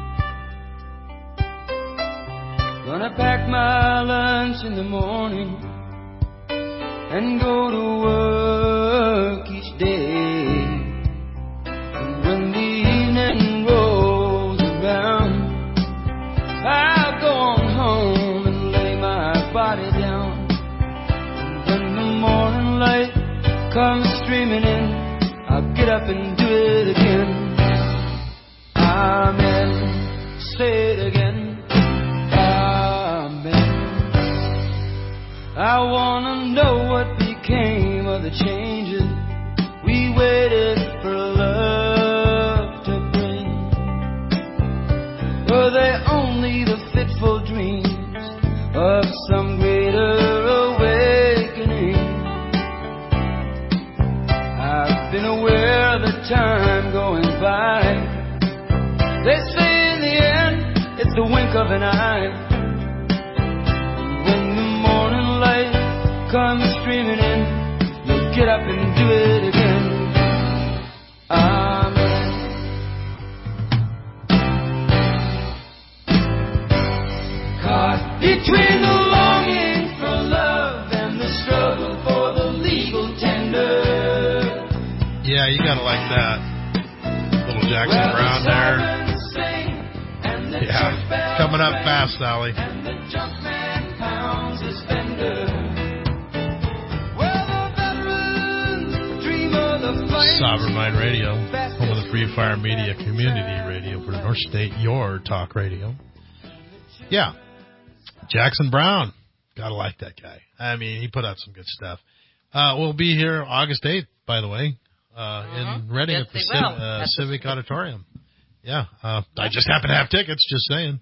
Gonna pack my lunch in the morning and go to work each day. And when the evening rolls around, I'll go on home and lay my body down. Morning light comes streaming in, I'll get up and do it again. Amen. Say it again. Amen. I wanna know what became of the changes we waited for love to bring. Were they only the fitful dreams of some greater awakening? I've been aware of the time going by. They say in the end, it's the wink of an eye. When the morning light comes streaming in, you'll get up and do it again. Amen. Caught between the longing for love and the struggle for the legal tender. Yeah, you gotta like that. Little Jackson Brown there. Yeah, coming up fast, Sally. Sovereign Mind Radio, home of the Free Fire Media Community Radio for North State, your talk radio. Yeah, Jackson Brown. Gotta like that guy. I mean, he put out some good stuff. We'll be here August 8th, by the way. In Reading at the Civic Auditorium. Yeah. I just happen to have tickets, just saying.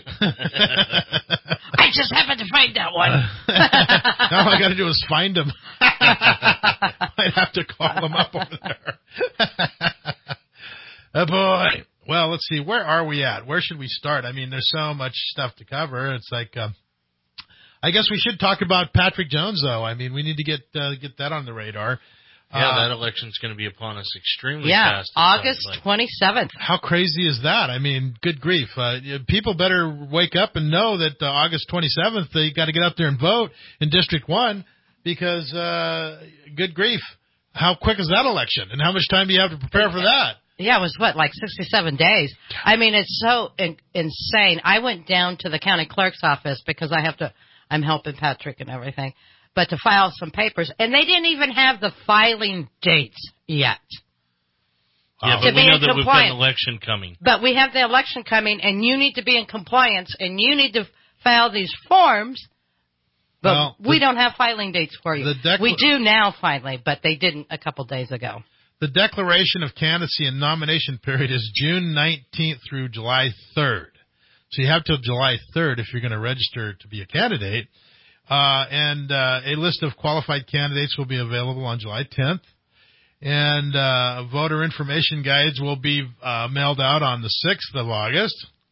I just happened to find that one. All I got to do is find them. Might have to call them up over there. Oh, boy. Well, let's see. Where are we at? Where should we start? I mean, there's so much stuff to cover. It's like, I guess we should talk about Patrick Jones, though. I mean, we need to get that on the radar. Yeah, that election's going to be upon us extremely fast. August 27th. How crazy is that? I mean, good grief. People better wake up and know that August 27th, they got to get out there and vote in District 1 because, good grief, how quick is that election? And how much time do you have to prepare for that? Yeah, it was, like 67 days? I mean, it's so insane. I went down to the county clerk's office because I'm helping Patrick and everything. But to file some papers, and they didn't even have the filing dates yet. Yeah, but we know that we've got an election coming. But we have the election coming, and you need to be in compliance, and you need to file these forms, but we don't have filing dates for you. We do now, finally, but they didn't a couple days ago. The declaration of candidacy and nomination period is June 19th through July 3rd. So you have till July 3rd if you're going to register to be a candidate. And a list of qualified candidates will be available on July 10th. And voter information guides will be mailed out on the 6th of August.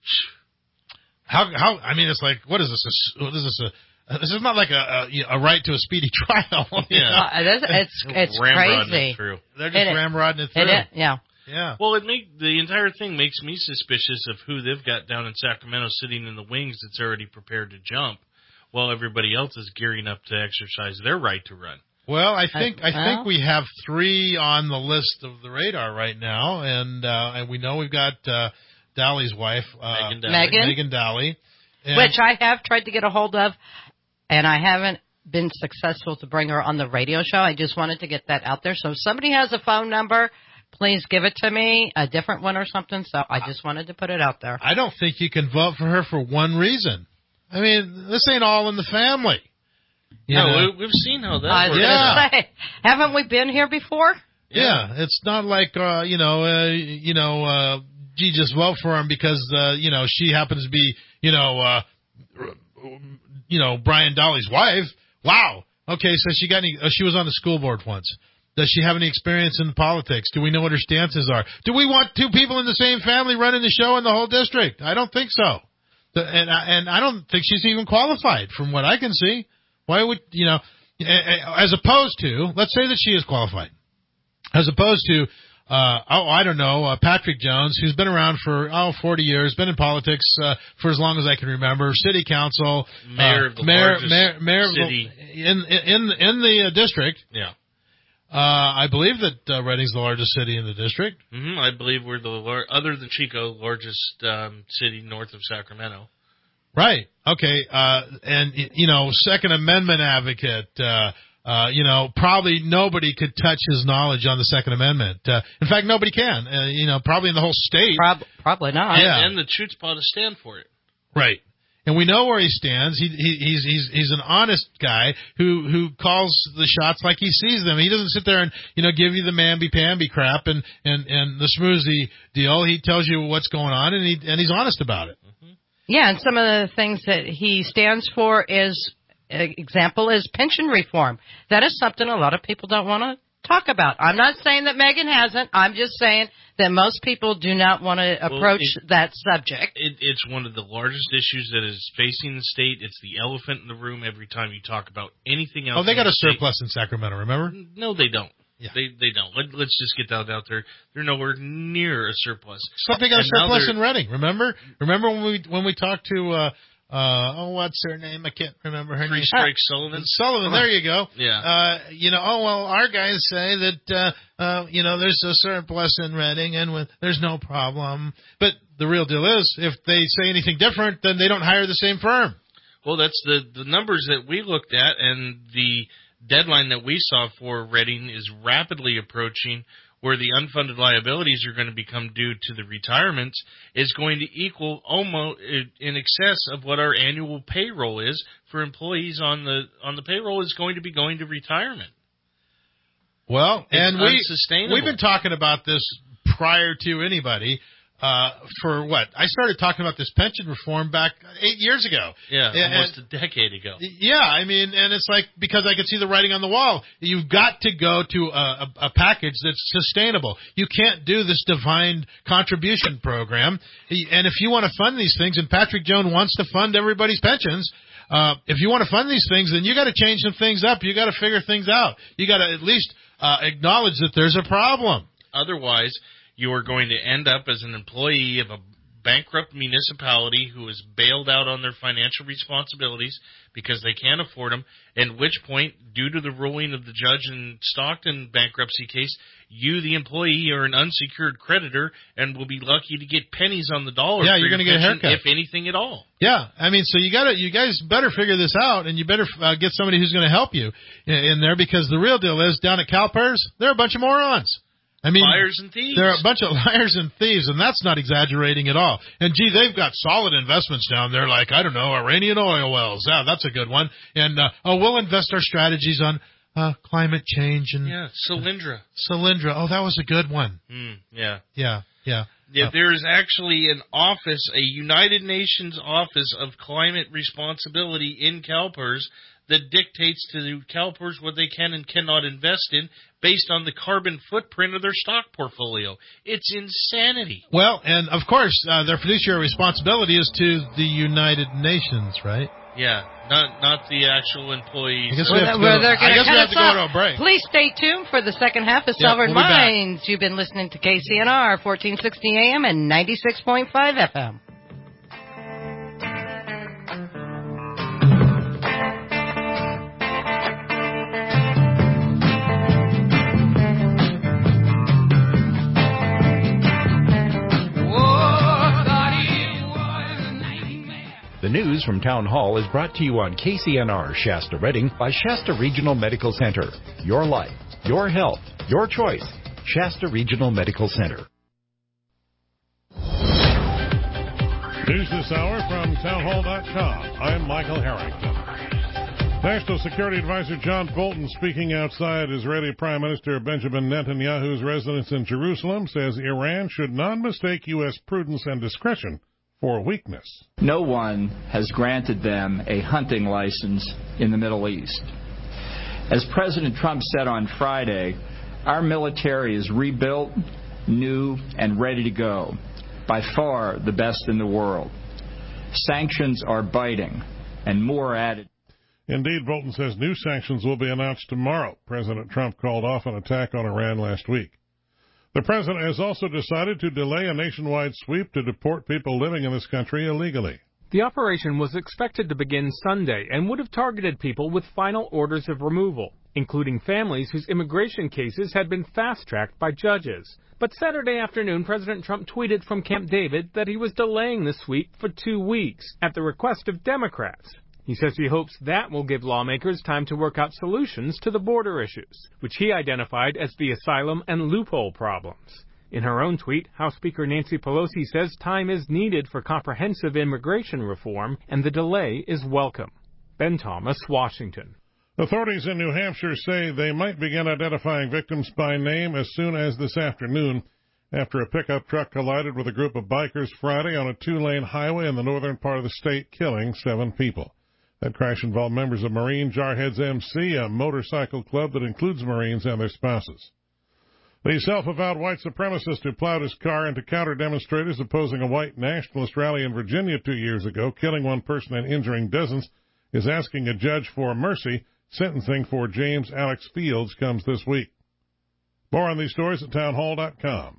How? I mean, it's like, what is this? This is not like a right to a speedy trial. Yeah, it's crazy. It through. They're just ramrodding it through. Yeah. Well, the entire thing makes me suspicious of who they've got down in Sacramento sitting in the wings that's already prepared to jump, while everybody else is gearing up to exercise their right to run. Well, I think we have 3 on the list of the radar right now, and we know we've got Dowley's wife, Megan Dowley, which I have tried to get a hold of, and I haven't been successful to bring her on the radio show. I just wanted to get that out there. So if somebody has a phone number, please give it to me, a different one or something. So I just wanted to put it out there. I don't think you can vote for her for one reason. I mean, this ain't all in the family. We've seen how that works. Say, haven't we been here before? Yeah, it's not like you just vote for him because she happens to be Brian Dolly's wife. Wow. Okay, so she was on the school board once. Does she have any experience in politics? Do we know what her stances are? Do we want two people in the same family running the show in the whole district? I don't think so. And I don't think she's even qualified from what I can see. Why would, as opposed to, let's say that she is qualified. As opposed to, Patrick Jones, who's been around for 40 years, been in politics for as long as I can remember. City council, mayor of the largest city in the district. Yeah, I believe that Reading's the largest city in the district. Mm-hmm. I believe we're other than Chico, largest city north of Sacramento. Right. Okay. And Second Amendment advocate. Probably nobody could touch his knowledge on the Second Amendment. In fact, nobody can. Probably in the whole state. Probably not. And the chutzpah to stand for it. Right. And we know where he stands. He's an honest guy who calls the shots like he sees them. He doesn't sit there and give you the mamby-pamby crap and the schmoozy deal. He tells you what's going on and he's honest about it. Mm-hmm. Yeah, and some of the things that he stands for is pension reform. That is something a lot of people don't want to talk about. I'm not saying that Megan hasn't. I'm just saying that most people do not want to approach that subject. It's one of the largest issues that is facing the state. It's the elephant in the room every time you talk about anything else. Oh, they got a surplus in Sacramento, remember? No, they don't. Yeah. They don't. Let's just get that out there. They're nowhere near a surplus. Except they got a surplus in Reading. Remember when we talked to what's her name? I can't remember her name. Strike Sullivan. Sullivan. There you go. Yeah. Our guys say that there's a surplus in Reading and there's no problem. But the real deal is, if they say anything different, then they don't hire the same firm. Well, that's the numbers that we looked at, and the deadline that we saw for Reading is rapidly approaching, where the unfunded liabilities are going to become due to the retirements is going to equal almost in excess of what our annual payroll is for employees on the payroll is going to be going to retirement. Well, it's unsustainable. We've been talking about this prior to anybody. For what? I started talking about this pension reform back 8 years ago. Yeah, almost a decade ago. Yeah, I mean, and it's like, because I could see the writing on the wall. You've got to go to a package that's sustainable. You can't do this defined contribution program. And if you want to fund these things, and Patrick Jones wants to fund everybody's pensions, if you want to fund these things, then you got to change some things up. You got to figure things out. You got to at least acknowledge that there's a problem. Otherwise, you are going to end up as an employee of a bankrupt municipality who is bailed out on their financial responsibilities because they can't afford them, at which point, due to the ruling of the judge in Stockton bankruptcy case, you, the employee, are an unsecured creditor and will be lucky to get pennies on the dollar. Yeah, you're going to get a haircut, if anything at all. Yeah, I mean, so you guys better figure this out, and you better get somebody who's going to help you in there, because the real deal is, down at CalPERS, they're a bunch of morons. I mean, liars and thieves. They're a bunch of liars and thieves, and that's not exaggerating at all. And, gee, they've got solid investments down there, like, I don't know, Iranian oil wells. Yeah, that's a good one. And, we'll invest our strategies on climate change. And Solyndra. Oh, that was a good one. Yeah. Yeah. There is actually an office, a United Nations Office of Climate Responsibility in CalPERS that dictates to CalPERS what they can and cannot invest in based on the carbon footprint of their stock portfolio. It's insanity. Well, and of course, their fiduciary responsibility is to the United Nations, right? Yeah, not the actual employees. I guess we have to go to a break. Please stay tuned for the second half of Sovereign Minds. You've been listening to KCNR 1460 AM and 96.5 FM. The news from Town Hall is brought to you on KCNR Shasta Redding by Shasta Regional Medical Center. Your life, your health, your choice. Shasta Regional Medical Center. News this hour from townhall.com. I'm Michael Harrington. National Security Advisor John Bolton, speaking outside Israeli Prime Minister Benjamin Netanyahu's residence in Jerusalem, says Iran should not mistake U.S. prudence and discretion for weakness. No one has granted them a hunting license in the Middle East. As President Trump said on Friday, our military is rebuilt, new, and ready to go. By far the best in the world. Sanctions are biting, and more added. Indeed, Bolton says new sanctions will be announced tomorrow. President Trump called off an attack on Iran last week. The president has also decided to delay a nationwide sweep to deport people living in this country illegally. The operation was expected to begin Sunday and would have targeted people with final orders of removal, including families whose immigration cases had been fast-tracked by judges. But Saturday afternoon, President Trump tweeted from Camp David that he was delaying the sweep for 2 weeks at the request of Democrats. He says he hopes that will give lawmakers time to work out solutions to the border issues, which he identified as the asylum and loophole problems. In her own tweet, House Speaker Nancy Pelosi says time is needed for comprehensive immigration reform, and the delay is welcome. Ben Thomas, Washington. Authorities in New Hampshire say they might begin identifying victims by name as soon as this afternoon after a pickup truck collided with a group of bikers Friday on a 2-lane highway in the northern part of the state, killing 7 people. That crash involved members of Marine Jarheads MC, a motorcycle club that includes Marines and their spouses. The self-avowed white supremacist who plowed his car into counter-demonstrators opposing a white nationalist rally in Virginia 2 years ago, killing 1 person and injuring dozens, is asking a judge for mercy. Sentencing for James Alex Fields comes this week. More on these stories at townhall.com.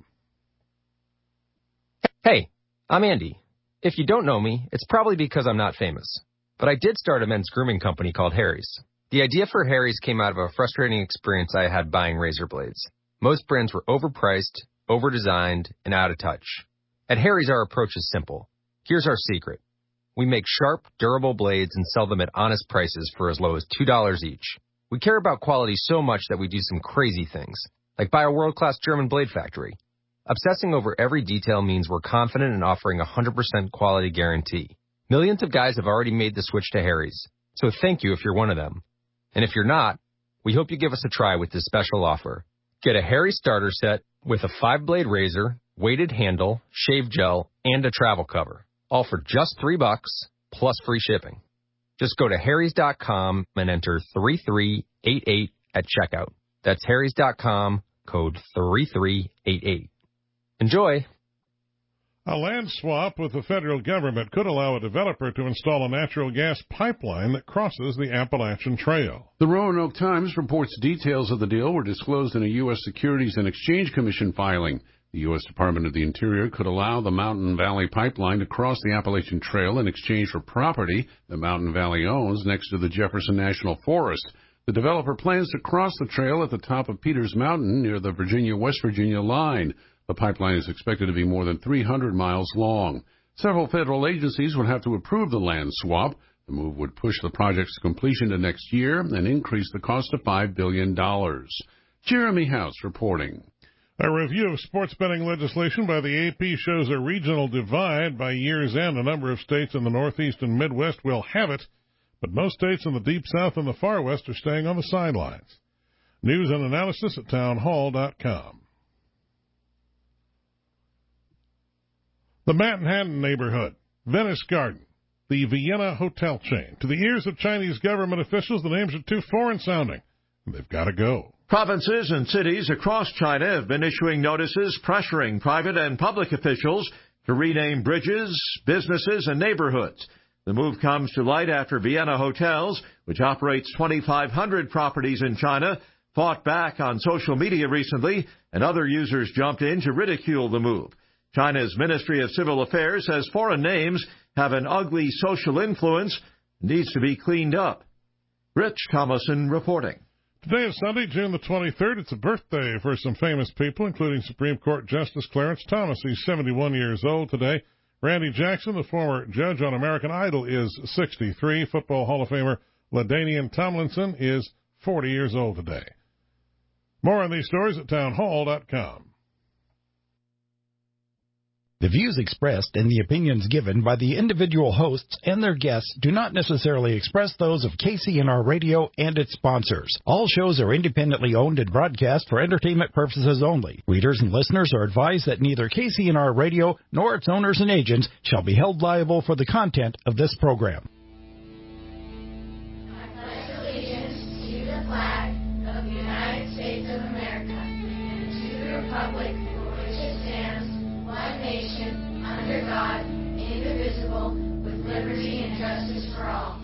Hey, I'm Andy. If you don't know me, it's probably because I'm not famous. But I did start a men's grooming company called Harry's. The idea for Harry's came out of a frustrating experience I had buying razor blades. Most brands were overpriced, overdesigned, and out of touch. At Harry's, our approach is simple. Here's our secret. We make sharp, durable blades and sell them at honest prices for as low as $2 each. We care about quality so much that we do some crazy things, like buy a world-class German blade factory. Obsessing over every detail means we're confident in offering a 100% quality guarantee. Millions of guys have already made the switch to Harry's, so thank you if you're one of them. And if you're not, we hope you give us a try with this special offer. Get a Harry's starter set with a 5-blade razor, weighted handle, shave gel, and a travel cover. All for just $3 plus free shipping. Just go to harrys.com and enter 3388 at checkout. That's harrys.com, code 3388. Enjoy. A land swap with the federal government could allow a developer to install a natural gas pipeline that crosses the Appalachian Trail. The Roanoke Times reports details of the deal were disclosed in a U.S. Securities and Exchange Commission filing. The U.S. Department of the Interior could allow the Mountain Valley Pipeline to cross the Appalachian Trail in exchange for property the Mountain Valley owns next to the Jefferson National Forest. The developer plans to cross the trail at the top of Peters Mountain near the Virginia-West Virginia line. The pipeline is expected to be more than 300 miles long. Several federal agencies would have to approve the land swap. The move would push the project's completion to next year and increase the cost to $5 billion. Jeremy House reporting. A review of sports betting legislation by the AP shows a regional divide. By year's end, a number of states in the Northeast and Midwest will have it, but most states in the Deep South and the Far West are staying on the sidelines. News and analysis at townhall.com. The Manhattan neighborhood, Venice Garden, the Vienna hotel chain. To the ears of Chinese government officials, the names are too foreign sounding, and they've got to go. Provinces and cities across China have been issuing notices pressuring private and public officials to rename bridges, businesses, and neighborhoods. The move comes to light after Vienna Hotels, which operates 2,500 properties in China, fought back on social media recently, and other users jumped in to ridicule the move. China's Ministry of Civil Affairs says foreign names have an ugly social influence and needs to be cleaned up. Rich Thomason reporting. Today is Sunday, June the 23rd. It's a birthday for some famous people, including Supreme Court Justice Clarence Thomas. He's 71 years old today. Randy Jackson, the former judge on American Idol, is 63. Football Hall of Famer LaDainian Tomlinson is 40 years old today. More on these stories at townhall.com. The views expressed and the opinions given by the individual hosts and their guests do not necessarily express those of KCNR Radio and its sponsors. All shows are independently owned and broadcast for entertainment purposes only. Readers and listeners are advised that neither KCNR Radio nor its owners and agents shall be held liable for the content of this program. I pledge allegiance to the flag of the United States of America and to the republic for which it stands, one nation, under God, indivisible, with liberty and justice for all.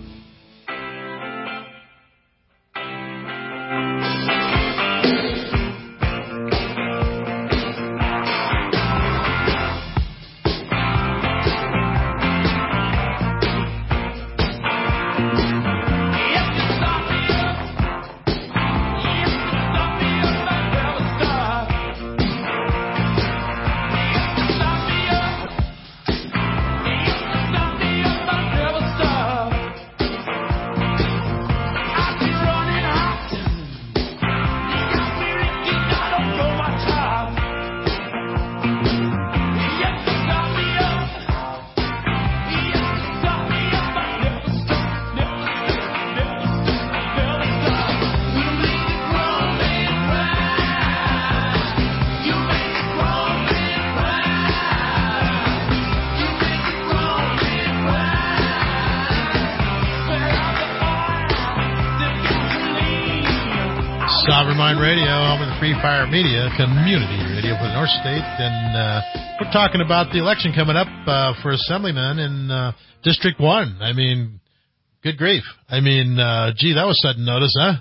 Sovereign Mind Radio, home of the Free Fire Media, community radio for the North State. And we're talking about the election coming up for Assemblyman in District 1. I mean, good grief. I mean, gee, that was sudden notice, huh?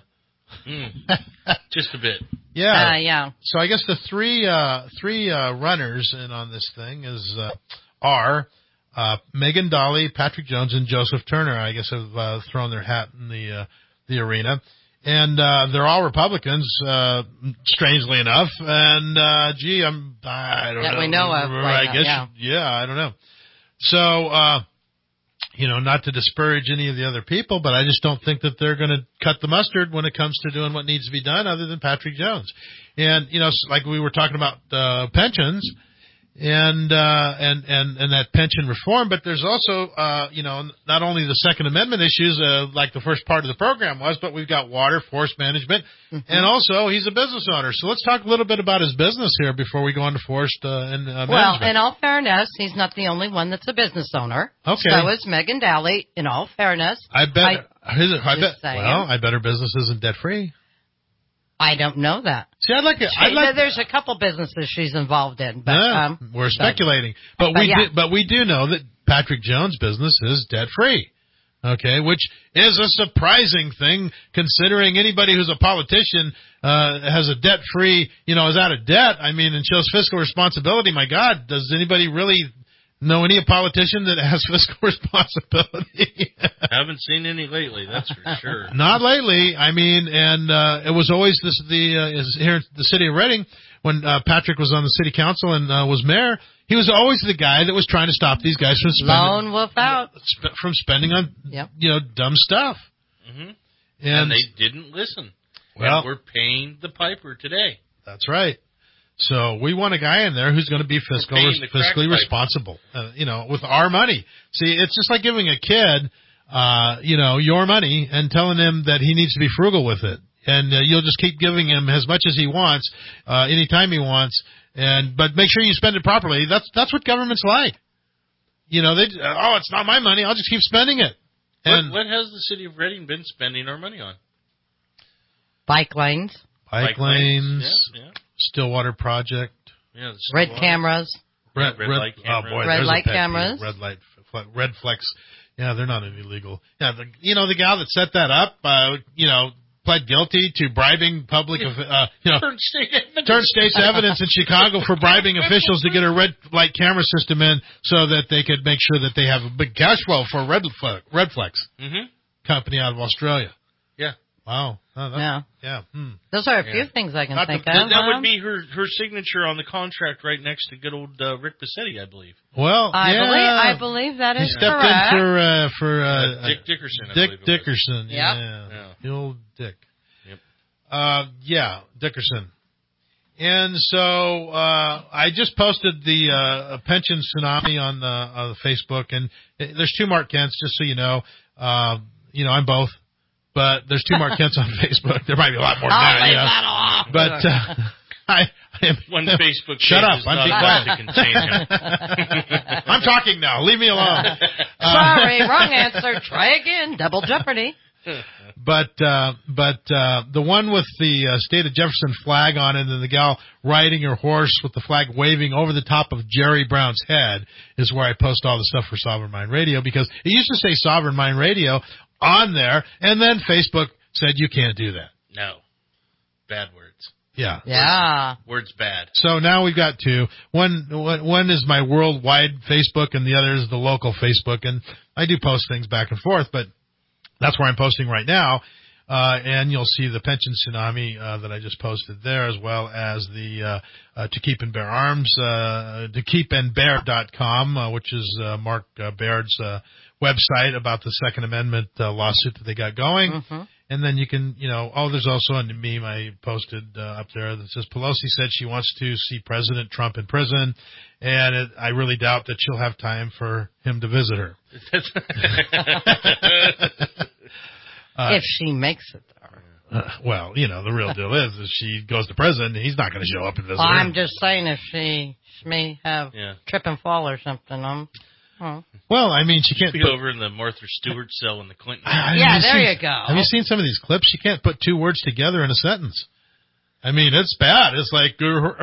Just a bit. Yeah. Yeah. So I guess the three runners in on this thing are Megan Dahle, Patrick Jones, and Joseph Turner. I guess have thrown their hat in the arena. And they're all Republicans, strangely enough. And I don't know. That we know of. I guess, I don't know. So, not to disparage any of the other people, but I just don't think that they're going to cut the mustard when it comes to doing what needs to be done, other than Patrick Jones. And like we were talking about pensions. And that pension reform, but there's also, not only the Second Amendment issues, like the first part of the program was, but we've got water, forest management, and also he's a business owner. So let's talk a little bit about his business here before we go on to forest and management. Well, in all fairness, he's not the only one that's a business owner. Okay. So is Megan Dahle, in all fairness. I bet her business isn't debt free. I don't know that. See, there's a couple businesses she's involved in, but we're speculating. But we do know that Patrick Jones' business is debt free. Okay, which is a surprising thing considering anybody who's a politician has a debt free, is out of debt. I mean, and shows fiscal responsibility. My God, does anybody really know any politician that has fiscal responsibility? Haven't seen any lately, that's for sure. Not lately. I mean, and it was always here in the city of Reading when Patrick was on the city council and was mayor. He was always the guy that was trying to stop these guys from spending on dumb stuff. Mm-hmm. And they didn't listen. Well, and we're paying the piper today. That's right. So we want a guy in there who's going to be fiscally responsible, with our money. See, it's just like giving a kid, your money and telling him that he needs to be frugal with it. And you'll just keep giving him as much as he wants, anytime he wants. But make sure you spend it properly. That's what government's like. It's not my money. I'll just keep spending it. And what has the city of Reading been spending our money on? Bike lanes. Bike lanes. Yeah. Stillwater project. Yeah. Red cameras. Red light cameras. Oh boy, red light cameras. Red flex. Yeah, they're not illegal. Yeah, the gal that set that up, pled guilty to bribing public, turned state's evidence in Chicago for bribing officials to get a red light camera system in so that they could make sure that they have a big cash flow for Red Flex mm-hmm. company out of Australia. Yeah. Wow. Yeah. Those are a few things I can think of. That would be her signature on the contract right next to good old Rick Bassetti, I believe. Well, I believe that is correct. He stepped in for Dick Dickerson. Dick Dickerson. Yep. Yeah. The old Dick. Yep. Dickerson. And so I just posted the pension tsunami on the Facebook, and there's 2 Mark Kents, just so you know. I'm both. But there's 2 Mark Kents on Facebook. There might be a lot more than that. Leave that off. But I am. One Facebook. Shut up! I'm being quiet. To contain him. I'm talking now. Leave me alone. Sorry, wrong answer. Try again. Double jeopardy. But the one with the state of Jefferson flag on it, and the gal riding her horse with the flag waving over the top of Jerry Brown's head is where I post all the stuff for Sovereign Mind Radio, because it used to say Sovereign Mind Radio on there, and then Facebook said you can't do that. No. Bad words. Yeah. Words bad. So now we've got 2. One is my worldwide Facebook, and the other is the local Facebook, and I do post things back and forth, but that's where I'm posting right now. And you'll see the pension tsunami that I just posted there, as well as the To Keep and Bear Arms, tokeepandbear.com, which is Mark Baird's website about the Second Amendment lawsuit that they got going. Mm-hmm. And then you can, there's also a meme I posted up there that says Pelosi said she wants to see President Trump in prison, and I really doubt that she'll have time for him to visit her. If she makes it there. Well, the real deal is if she goes to prison, he's not going to show up and visit her. I'm just saying if she may have trip and fall or something. Well, I mean, she can't be over in the Martha Stewart cell in the Clinton. There you go. Have you seen some of these clips? She can't put 2 words together in a sentence. I mean, it's bad. It's like,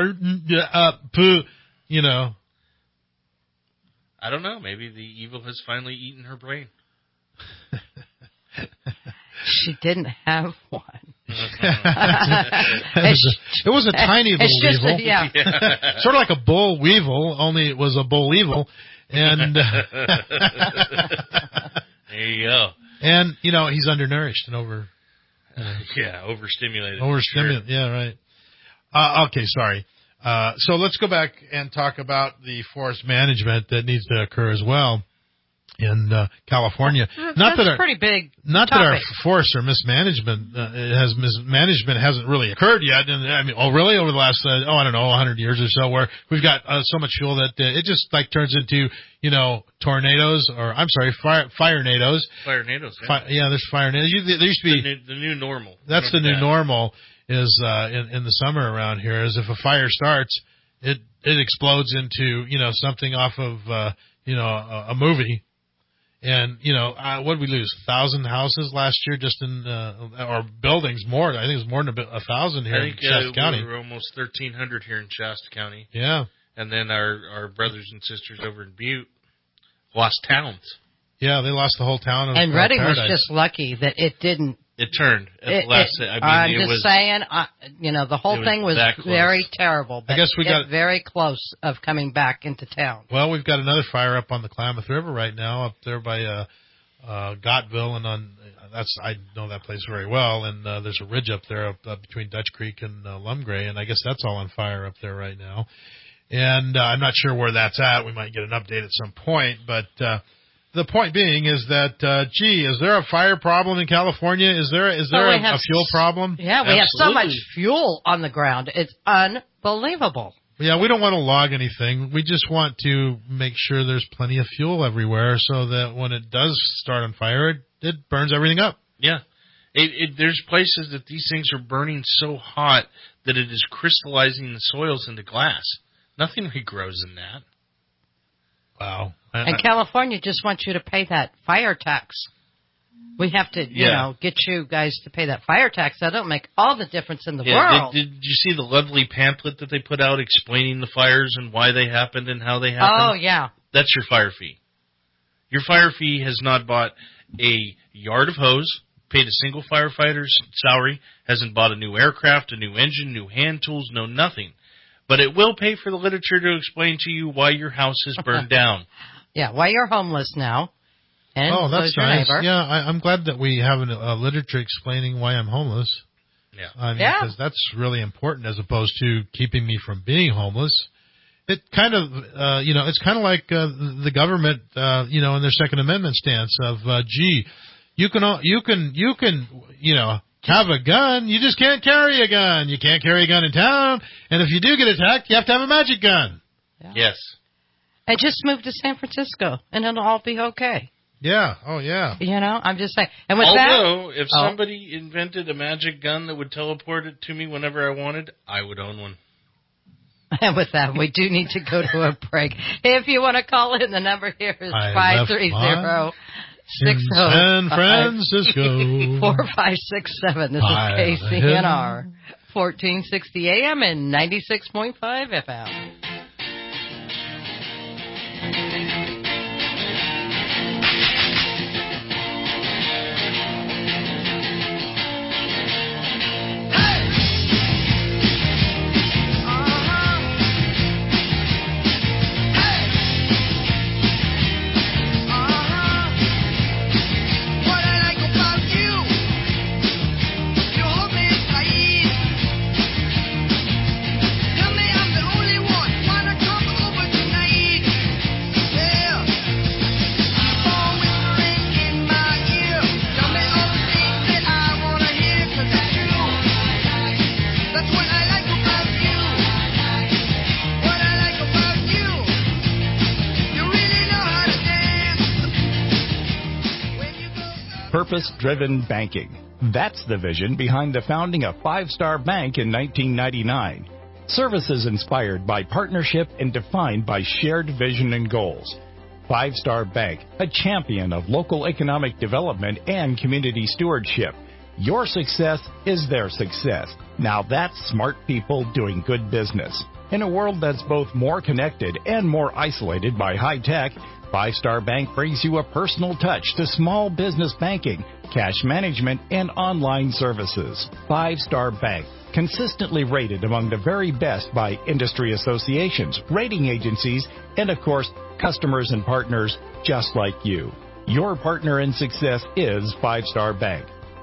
I don't know. Maybe the evil has finally eaten her brain. She didn't have one. It was a tiny little weevil. Sort of like a boll weevil, only it was a boll evil. And there you go. And he's undernourished and overstimulated. Overstimulated. Sure. Yeah, right. Okay, sorry. So let's go back and talk about the forest management that needs to occur as well in California. That's pretty big. Not that our forests are mismanagement. Mismanagement hasn't really occurred yet. And I mean, really over the last 100 years or so, where we've got so much fuel that it just turns into tornadoes, or I'm sorry, fire-nados. Fire-nados. There's fire-nados. There used to be the new normal. That's the new normal. Is in the summer around here is if a fire starts, it explodes into something off of a movie. And, what did we lose? 1,000 houses last year just in, or buildings more. I think it's more than 1,000 here in Shasta County. We're almost 1,300 here in Shasta County. Yeah. And then our brothers and sisters over in Butte lost towns. Yeah, they lost the whole town. And Redding was just lucky that it didn't. It turned at the last. I'm just saying, the whole thing was very terrible. But I guess we got very close of coming back into town. Well, we've got another fire up on the Klamath River right now, up there by Gottville, and I know that place very well. And there's a ridge up there up between Dutch Creek and Lumgray, and I guess that's all on fire up there right now. And I'm not sure where that's at. We might get an update at some point, but. The point being is that, is there a fire problem in California? Is there a fuel problem? Yeah, we have so much fuel on the ground. It's unbelievable. Yeah, we don't want to log anything. We just want to make sure there's plenty of fuel everywhere so that when it does start on fire, it burns everything up. Yeah. There's places that these things are burning so hot that it is crystallizing the soils into glass. Nothing regrows in that. Wow. And California just wants you to pay that fire tax. We have to, get you guys to pay that fire tax. That'll make all the difference in the world. Did you see the lovely pamphlet that they put out explaining the fires and why they happened and how they happened? Oh, yeah. That's your fire fee. Your fire fee has not bought a yard of hose, paid a single firefighter's salary, hasn't bought a new aircraft, a new engine, new hand tools, no nothing. But it will pay for the literature to explain to you why your house is burned down. Yeah, why you're homeless now. and oh, that's your nice. neighbor. Yeah, I'm glad that we have a literature explaining why I'm homeless. Yeah. I mean, because that's really important as opposed to keeping me from being homeless. It kind of, it's kind of like the government, in their Second Amendment stance of, you can have a gun, you just can't carry a gun. You can't carry a gun in town, and if you do get attacked, you have to have a magic gun. Yeah. Yes. And just move to San Francisco, and it'll all be okay. Yeah. Oh, yeah. I'm just saying. And with if somebody invented a magic gun that would teleport it to me whenever I wanted, I would own one. And with that, we do need to go to a break. If you want to call in, the number here is 530-60. San Francisco. 4567. This is KCNR. 1460 AM and 96.5 FM. Purpose-driven banking. That's the vision behind the founding of Five Star Bank in 1999. Services inspired by partnership and defined by shared vision and goals. Five Star Bank, a champion of local economic development and community stewardship. Your success is their success. Now that's smart people doing good business. In a world that's both more connected and more isolated by high tech, Five Star Bank brings you a personal touch to small business banking, cash management, and online services. Five Star Bank, consistently rated among the very best by industry associations, rating agencies, and of course, customers and partners just like you. Your partner in success is Five Star Bank.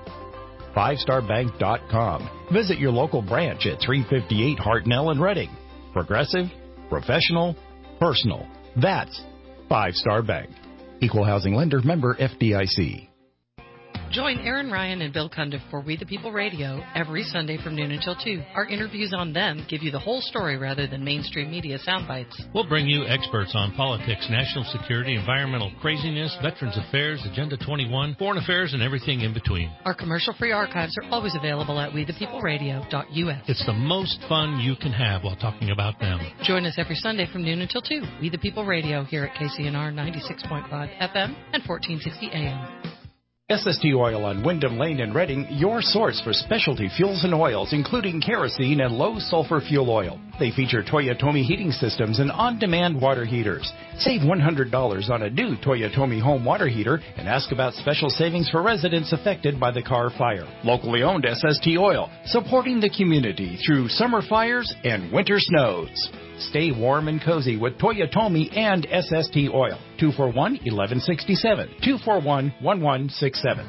FiveStarBank.com. Visit your local branch at 358 Hartnell in Reading. Progressive, professional, personal. That's Five Star Bank. Equal housing lender, member FDIC. Join Aaron Ryan and Bill Cundiff for We the People Radio every Sunday from noon until 2. Our interviews on them give you the whole story rather than mainstream media sound bites. We'll bring you experts on politics, national security, environmental craziness, Veterans Affairs, Agenda 21, foreign affairs, and everything in between. Our commercial-free archives are always available at wethepeopleradio.us. It's the most fun you can have while talking about them. Join us every Sunday from noon until 2. We the People Radio here at KCNR 96.5 FM and 1460 AM. SST Oil on Wyndham Lane in Reading, your source for specialty fuels and oils, including kerosene and low-sulfur fuel oil. They feature Toyotomi heating systems and on-demand water heaters. Save $100 on a new Toyotomi home water heater and ask about special savings for residents affected by the Carr fire. Locally owned SST Oil, supporting the community through summer fires and winter snows. Stay warm and cozy with Toyotomi and SST Oil. 241-1167. 241-1167.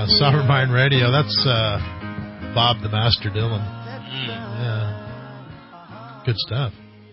Summer Mind Radio. That's Bob the Master Dylan. Yeah. Good stuff.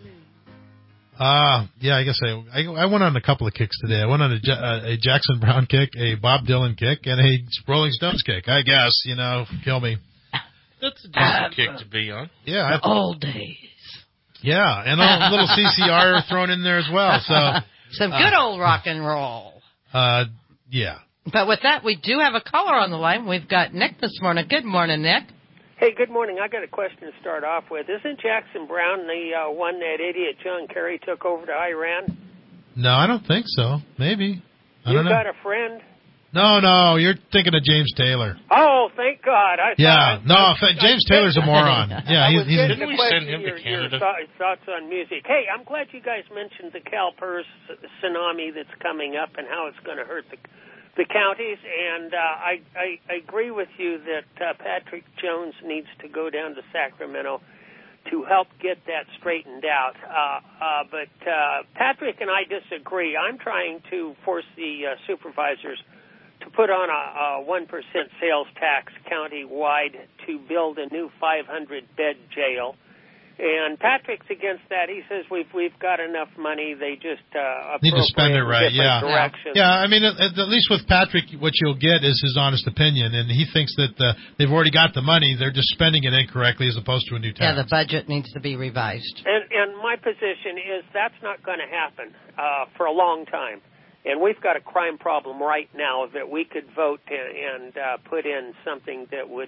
Yeah, I guess I went on a couple of kicks today. I went on a Jackson Browne kick, a Bob Dylan kick, and a Rolling Stones kick. I guess, kill me. That's a decent kick to be on. Yeah. The old days. Yeah, and a little CCR thrown in there as well. So some good old rock and roll. Yeah. But with that, we do have a caller on the line. We've got Nick this morning. Good morning, Nick. Hey, good morning. I got a question to start off with. Isn't Jackson Browne the one that idiot John Kerry took over to Iran? No, I don't think so. Maybe. I You don't know. got a friend? No, you're thinking of James Taylor. Oh, thank God. James Taylor's a moron. Yeah, he's Didn't we send him to Canada? Your thoughts on music. Hey, I'm glad you guys mentioned the CalPERS tsunami that's coming up and how it's going to hurt the counties, and I agree with you that Patrick Jones needs to go down to Sacramento to help get that straightened out. But Patrick and I disagree. I'm trying to force the supervisors to put on a 1% sales tax countywide to build a new 500-bed jail. And Patrick's against that. He says we've got enough money. They just need to spend it right. Yeah. Directions. Yeah. I mean, at least with Patrick, what you'll get is his honest opinion, and he thinks that they've already got the money. They're just spending it incorrectly as opposed to a new tax. Yeah, the budget needs to be revised. And my position is that's not going to happen for a long time. And we've got a crime problem right now that we could vote and put in something that would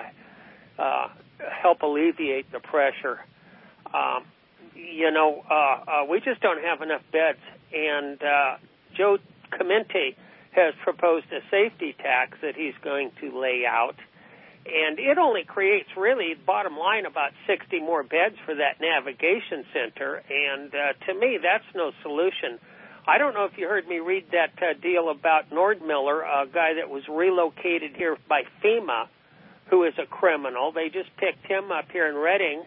help alleviate the pressure. We just don't have enough beds. And Joe Clemente has proposed a safety tax that he's going to lay out. And it only creates, really, bottom line, about 60 more beds for that navigation center. And to me, that's no solution. I don't know if you heard me read that deal about Nordmiller, a guy that was relocated here by FEMA, who is a criminal. They just picked him up here in Reading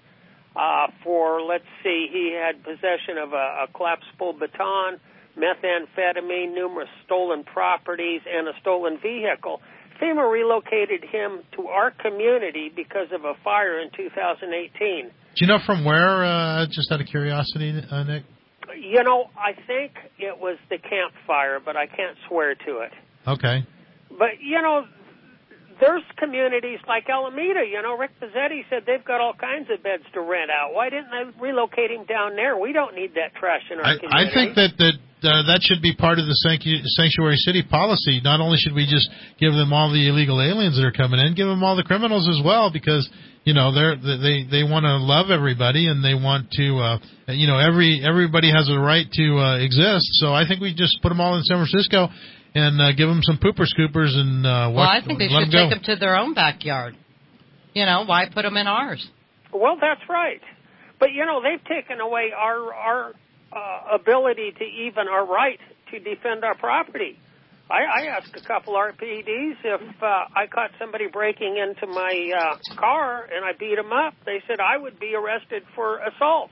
for, he had possession of a collapsible baton, methamphetamine, numerous stolen properties, and a stolen vehicle. FEMA relocated him to our community because of a fire in 2018. Do you know from where, just out of curiosity, Nick? I think it was the campfire, but I can't swear to it. Okay. But, there's communities like Alameda. Rick Pizzetti said they've got all kinds of beds to rent out. Why didn't they relocate him down there? We don't need that trash in our community. I think that should be part of the sanctuary city policy. Not only should we just give them all the illegal aliens that are coming in, give them all the criminals as well, because they want to love everybody, and they want to everybody has a right to exist. So I think we just put them all in San Francisco and give them some pooper scoopers and I think they should take them to their own backyard. Why put them in ours? Well, that's right. But they've taken away our ability to even our right to defend our property. I asked a couple RPDs if I caught somebody breaking into my car and I beat them up. They said I would be arrested for assault.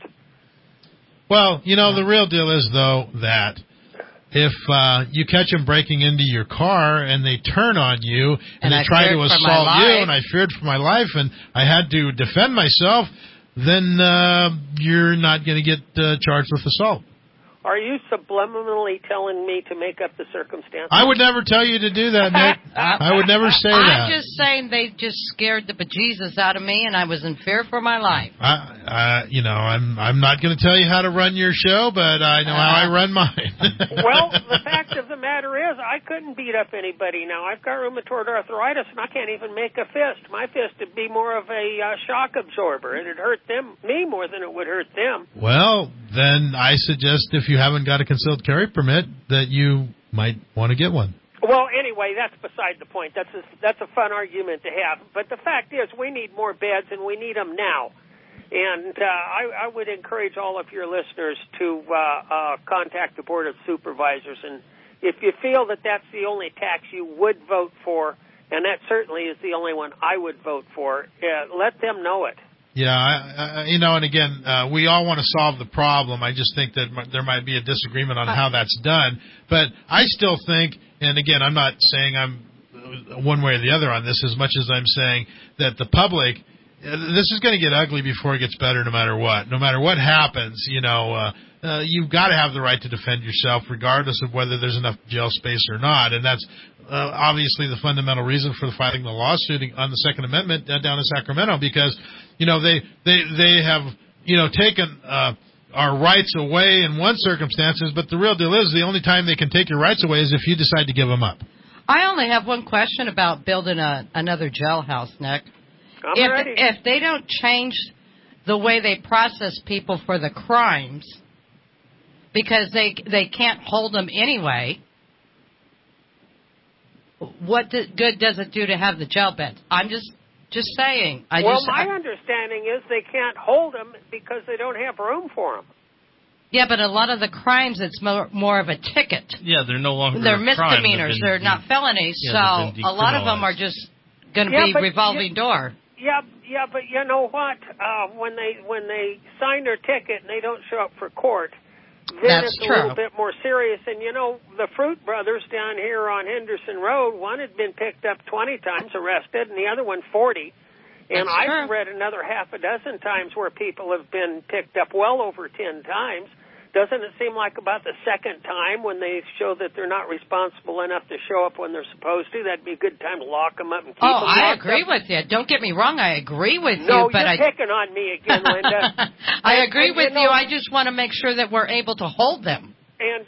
Well, the real deal is, though, that if you catch them breaking into your car and they turn on you and they try to assault you, and I feared for my life and I had to defend myself, then you're not going to get charged with assault. Are you subliminally telling me to make up the circumstances? I would never tell you to do that, Nick. I would never say that. I'm just saying they just scared the bejesus out of me, and I was in fear for my life. I'm not going to tell you how to run your show, but I know how I run mine. Well, the fact of the matter is, I couldn't beat up anybody now. I've got rheumatoid arthritis, and I can't even make a fist. My fist would be more of a shock absorber. It'd hurt me more than it would hurt them. Well, then I suggest if you haven't got a concealed carry permit that you might want to get one. Well, anyway, that's beside the point. That's a fun argument to have. But the fact is, we need more beds, and we need them now. And I would encourage all of your listeners to contact the Board of Supervisors. And if you feel that that's the only tax you would vote for, and that certainly is the only one I would vote for, let them know it. Yeah, and again, we all want to solve the problem. I just think that there might be a disagreement on how that's done. But I still think, and again, I'm not saying I'm one way or the other on this, as much as I'm saying that the public, this is going to get ugly before it gets better no matter what. No matter what happens, you've got to have the right to defend yourself regardless of whether there's enough jail space or not. And that's obviously the fundamental reason for filing the lawsuit on the Second Amendment down in Sacramento, because, they have, taken our rights away in one circumstances, but the real deal is the only time they can take your rights away is if you decide to give them up. I only have one question about building another jailhouse, Nick. I'm ready. If they don't change the way they process people for the crimes, because they can't hold them anyway, what good does it do to have the jail beds? I'm just saying. My understanding is they can't hold them because they don't have room for them. Yeah, but a lot of the crimes, it's more of a ticket. Yeah, they're no longer They're misdemeanors. They're not felonies. Yeah, so a lot of them are just going to be revolving door. Yeah, but you know what? When they sign their ticket and they don't show up for court, then it's a little bit more serious. And the Fruit brothers down here on Henderson Road, one had been picked up 20 times, arrested, and the other one 40. And I've read another half a dozen times where people have been picked up well over 10 times. Doesn't it seem like about the second time when they show that they're not responsible enough to show up when they're supposed to, that'd be a good time to lock them up and keep them locked up? I agree with you. Don't get me wrong. I agree with you. No, you're picking on me again, Linda. I agree with you. I just want to make sure that we're able to hold them. And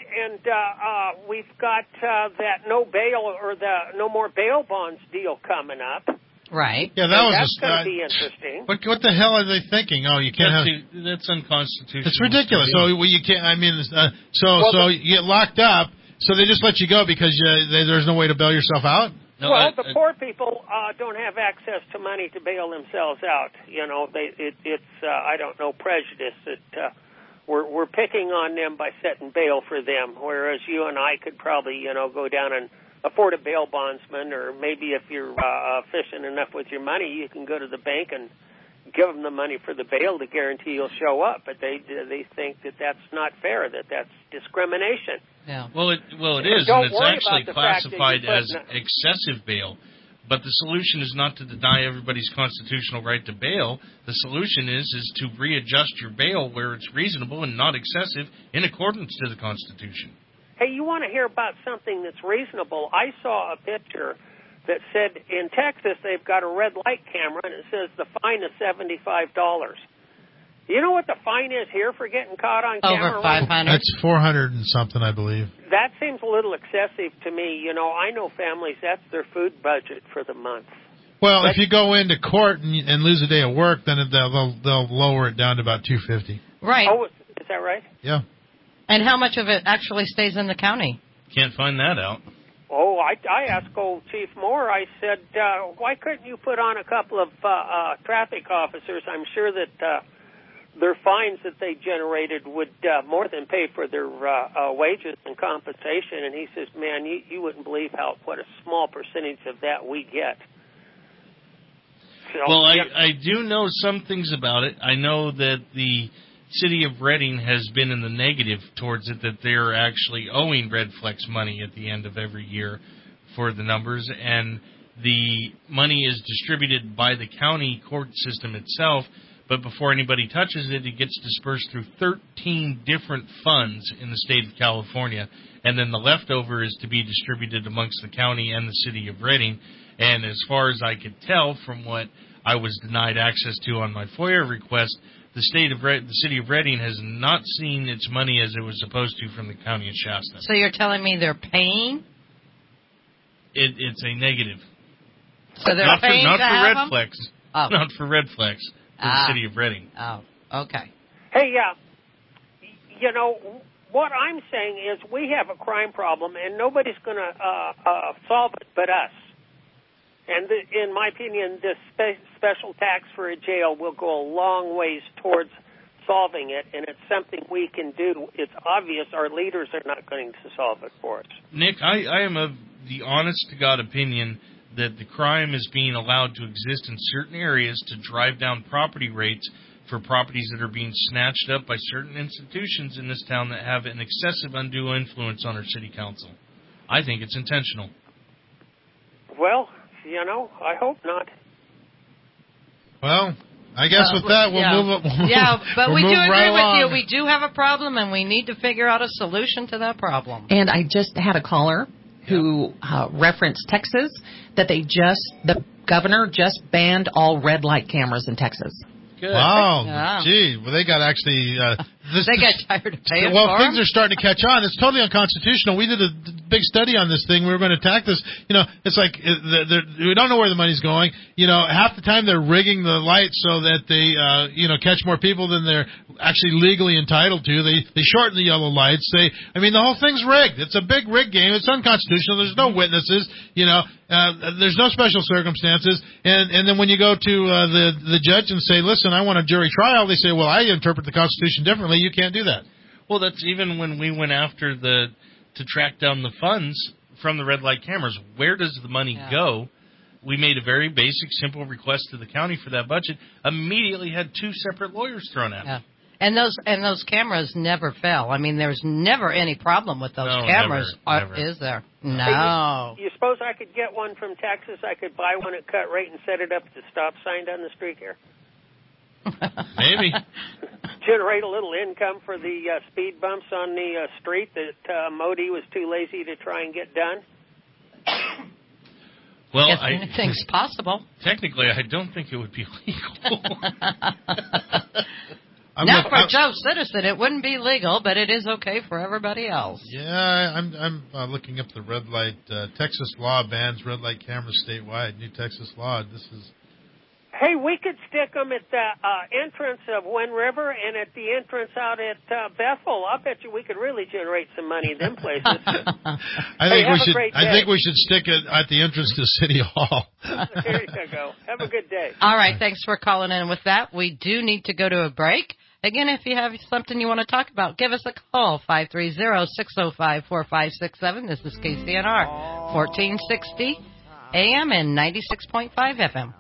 we've got that no bail or the no more bail bonds deal coming up. Right. Yeah, that's going to be interesting. What the hell are they thinking? Oh, you can't that's unconstitutional. It's ridiculous. So you can't. I mean, so you get locked up. So they just let you go because there's no way to bail yourself out. No, the poor people don't have access to money to bail themselves out. It's I don't know, prejudice that we're picking on them by setting bail for them, whereas you and I could probably go down and afford a bail bondsman, or maybe if you're efficient enough with your money, you can go to the bank and give them the money for the bail to guarantee you'll show up. But they think that that's not fair, that's discrimination. Yeah. Well, it is, and it's actually classified as excessive bail. But the solution is not to deny everybody's constitutional right to bail. The solution is to readjust your bail where it's reasonable and not excessive in accordance to the Constitution. Hey, you want to hear about something that's reasonable? I saw a picture that said in Texas they've got a red light camera, and it says the fine is $75. You know what the fine is here for getting caught on camera? Over 500. That's 400 and something, I believe. That seems a little excessive to me. I know families, that's their food budget for the month. Well, if you go into court and lose a day of work, then they'll lower it down to about $250. Right. Oh, is that right? Yeah. And how much of it actually stays in the county? Can't find that out. Oh, I asked old Chief Moore, I said, why couldn't you put on a couple of traffic officers? I'm sure that their fines that they generated would more than pay for their wages and compensation. And he says, man, you wouldn't believe what a small percentage of that we get. So, well, I do know some things about it. I know that the City of Reading has been in the negative towards it, that they're actually owing Red Flex money at the end of every year for the numbers, and the money is distributed by the county court system itself, but before anybody touches it, it gets dispersed through 13 different funds in the state of California, and then the leftover is to be distributed amongst the county and the City of Reading. And as far as I could tell from what I was denied access to on my FOIA request, the City of Reading has not seen its money as it was supposed to from the county of Shasta. So you're telling me they're paying? It's a negative. So they're paying not to for have Red them? Flex. Oh. Not for Red Flex. For the City of Reading. Oh, okay. Hey, what I'm saying is we have a crime problem, and nobody's going to solve it but us. And in my opinion, this special tax for a jail will go a long ways towards solving it, and it's something we can do. It's obvious our leaders are not going to solve it for us. Nick, I am of the honest-to-God opinion that the crime is being allowed to exist in certain areas to drive down property rates for properties that are being snatched up by certain institutions in this town that have an excessive undue influence on our city council. I think it's intentional. Well, I hope not. Well, I guess with that, we'll move up. Yeah, but we do agree right with along. you. We do have a problem, and we need to figure out a solution to that problem. And I just had a caller who referenced Texas, that the governor just banned all red light cameras in Texas. Good. Wow. Yeah. Gee, well, they got actually... they got tired of paying Well, for things them. are starting to catch on. It's totally unconstitutional. We did a big study on this thing. We were going to attack this. It's like we don't know where the money's going. Half the time they're rigging the lights so that they, catch more people than they're actually legally entitled to. They shorten the yellow lights. The whole thing's rigged. It's a big rig game. It's unconstitutional. There's no witnesses. There's no special circumstances. And then when you go to the judge and say, listen, I want a jury trial, they say, well, I interpret the Constitution differently. You can't do that. Well, that's even when we went after to track down the funds from the red light cameras. Where does the money go? We made a very basic, simple request to the county for that budget. Immediately had 2 separate lawyers thrown at me. And those cameras never fail. There's never any problem with those cameras. Never. Is there? No. You suppose I could get one from Texas? I could buy one at cut rate and set it up at the stop sign down the street here. Maybe. Generate a little income for the speed bumps on the street that Modi was too lazy to try and get done. Well, anything's possible. Technically, I don't think it would be legal. Not for Joe Citizen. It wouldn't be legal, but it is okay for everybody else. Yeah, I'm looking up the red light. Texas law bans red light cameras statewide. New Texas law. This is... Hey, we could stick them at the entrance of Wind River and at the entrance out at Bethel. I'll bet you we could really generate some money in them places. I think we should stick it at the entrance to City Hall. There you go. Have a good day. All right, thanks for calling in. With that, we do need to go to a break. Again, if you have something you want to talk about, give us a call, 530-605-4567. This is KCNR, 1460 AM and 96.5 FM.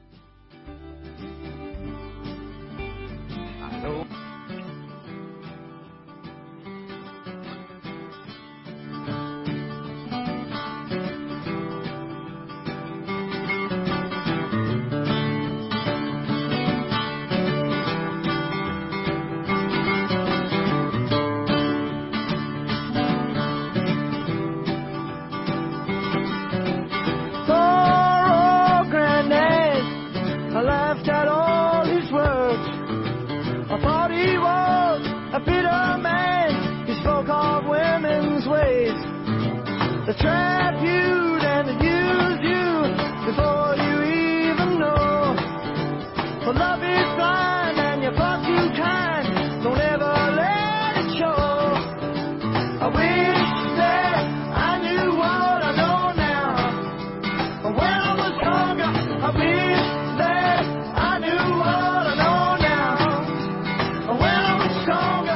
They trap you and they use you before you even know. For love is blind and you're far too kind. Don't ever let it show. I wish that I knew what I know now. When I was younger, I wish that I knew what I know now. When I was stronger.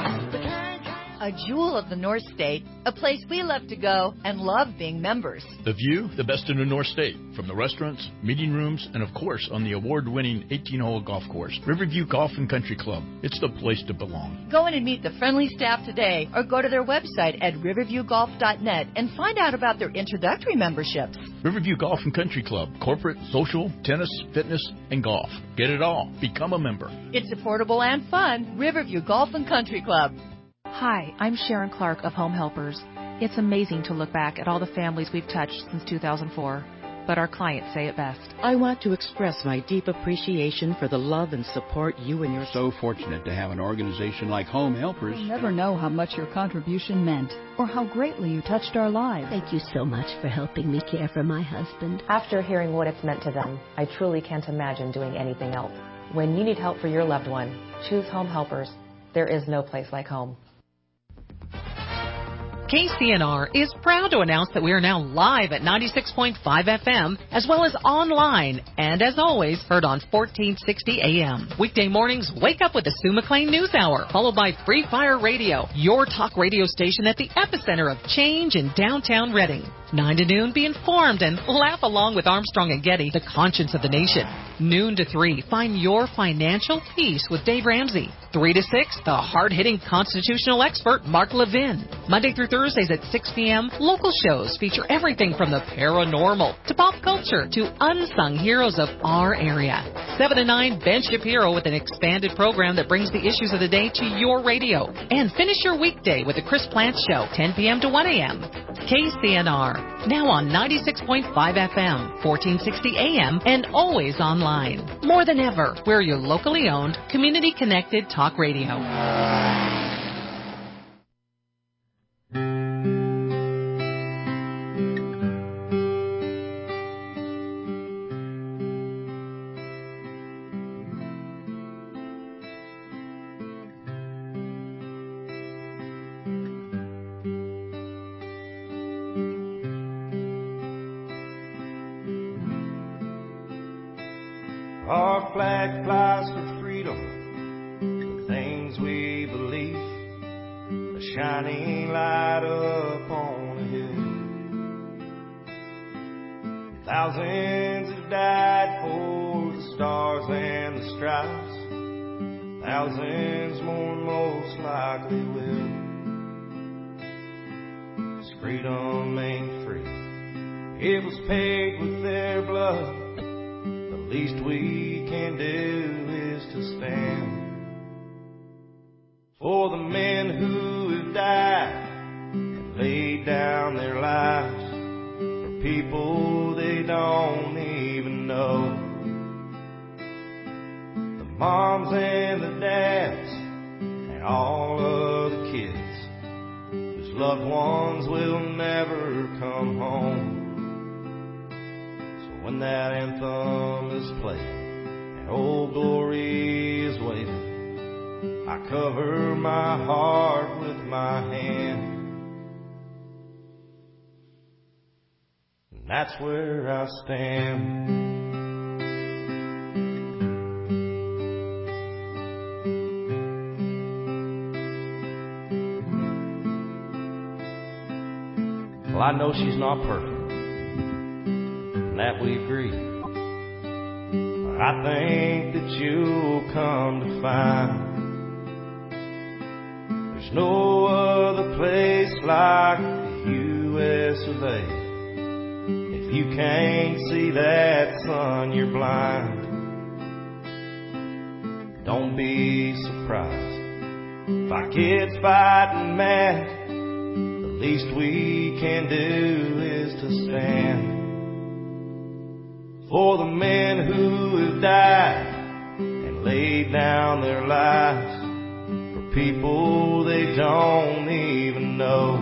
A jewel of the North State, a place we love to go and love being members. The view, the best in the North State, from the restaurants, meeting rooms, and of course on the award-winning 18-hole golf course, Riverview Golf and Country Club. It's the place to belong. Go in and meet the friendly staff today or go to their website at riverviewgolf.net and find out about their introductory memberships. Riverview Golf and Country Club, corporate, social, tennis, fitness, and golf. Get it all. Become a member. It's affordable and fun. Riverview Golf and Country Club. Hi, I'm Sharon Clark of Home Helpers. It's amazing to look back at all the families we've touched since 2004, but our clients say it best. I want to express my deep appreciation for the love and support you and your... So fortunate to have an organization like Home Helpers. You'll never know how much your contribution meant or how greatly you touched our lives. Thank you so much for helping me care for my husband. After hearing what it's meant to them, I truly can't imagine doing anything else. When you need help for your loved one, choose Home Helpers. There is no place like home. KCNR is proud to announce that we are now live at 96.5 FM, as well as online, and as always, heard on 1460 AM. Weekday mornings, wake up with the Sue McLean News Hour, followed by Free Fire Radio, your talk radio station at the epicenter of change in downtown Reading. 9 to noon, be informed and laugh along with Armstrong and Getty, the conscience of the nation. Noon to 3, find your financial peace with Dave Ramsey. 3 to 6, the hard-hitting constitutional expert, Mark Levin. Monday through Thursdays at 6 p.m., local shows feature everything from the paranormal to pop culture to unsung heroes of our area. 7 to 9, Ben Shapiro with an expanded program that brings the issues of the day to your radio. And finish your weekday with the Chris Plante Show, 10 p.m. to 1 a.m. KCNR, now on 96.5 FM, 1460 AM, and always online. More than ever, we're your locally owned, community-connected talk radio. Our flag flies for freedom, the things we believe, a shining light up on a hill. Thousands have died for the stars and the stripes, thousands more most likely will. 'Cause freedom ain't free, it was paid with their blood. The least we can do is to stand for the men who have died and laid down their lives for people they don't even know. The moms and the dads and all of the kids whose loved ones will never come home. When that anthem is played and Old Glory is waving, I cover my heart with my hand. And that's where I stand. Well, I know she's not perfect, that we agree. But I think that you'll come to find there's no other place like the U.S. of A. If you can't see that, son, you're blind. Don't be surprised if our kids fighting mad. The least we can do is to stand for the men who have died and laid down their lives for people they don't even know.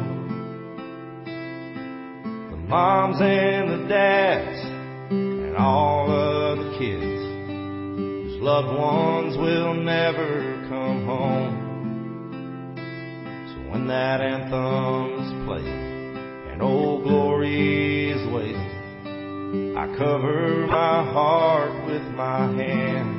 The moms and the dads and all of the kids whose loved ones will never come home. So when that anthem is played and Old Glory is waiting, I cover my heart with my hand.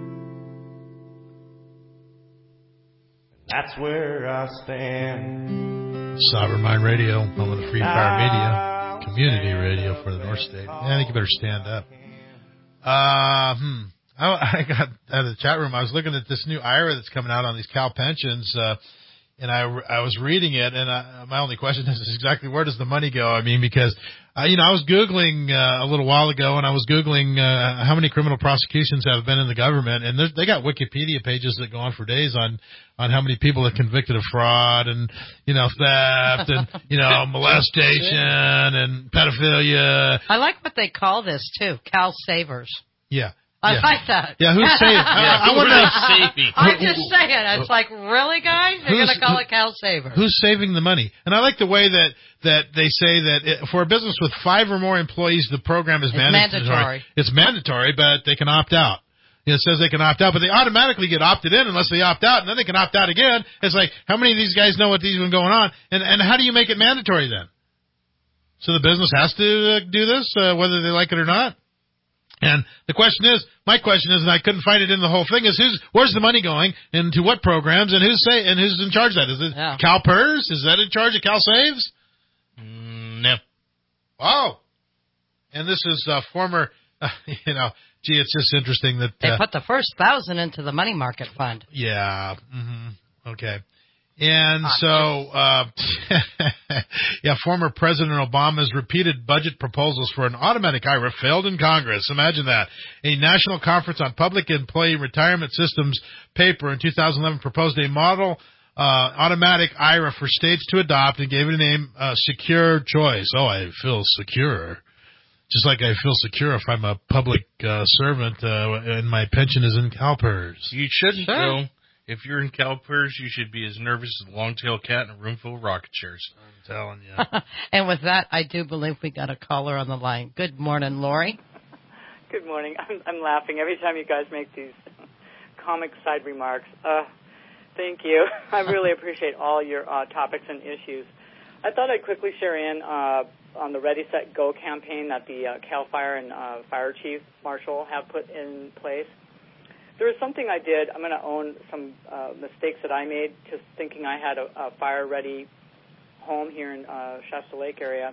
That's where I stand. Sovereign Mind Radio, home of the Free Fire Media, community radio for the North State. I think you better stand up. I got out of the chat room. I was looking at this new IRA that's coming out on these Cal pensions, and I was reading it, and my only question is exactly where does the money go? I mean, because I was Googling a little while ago, and I was Googling how many criminal prosecutions have been in the government, and they got Wikipedia pages that go on for days on how many people are convicted of fraud and, theft and, molestation and pedophilia. I like what they call this, too, Cal Savers. Yeah. I like that. Yeah, who's saving? I'm just saying. It's like, really, guys? You're going to call it Cal Savers. Who's saving the money? And I like the way that they say that for a business with 5 or more employees, the program is mandatory. It's mandatory, but they can opt out. It says they can opt out, but they automatically get opted in unless they opt out, and then they can opt out again. It's like, how many of these guys know what's even going on? And how do you make it mandatory then? So the business has to do this, whether they like it or not? And my question is, and I couldn't find it in the whole thing, is where's the money going and to what programs and who's in charge of that? Is it CalPERS? Is that in charge of CalSaves? No. Oh, and this is former, it's just interesting that... They put the first 1,000 into the money market fund. Yeah. Mm-hmm. Okay. And former President Obama's repeated budget proposals for an automatic IRA failed in Congress. Imagine that. A National Conference on Public Employee Retirement Systems paper in 2011 proposed a model automatic IRA for states to adopt and gave it a name, Secure Choice. Oh, I feel secure. Just like I feel secure if I'm a public servant and my pension is in CalPERS. You shouldn't, though. If you're in CalPERS, you should be as nervous as a long-tailed cat in a room full of rocking chairs. I'm telling you. And with that, I do believe we got a caller on the line. Good morning, Lori. Good morning. I'm laughing every time you guys make these comic side remarks. Thank you. I really appreciate all your topics and issues. I thought I'd quickly share in on the Ready, Set, Go campaign that the CAL FIRE and Fire Chief Marshal have put in place. There was something I did. I'm going to own some mistakes that I made just thinking I had a fire-ready home here in Shasta Lake area.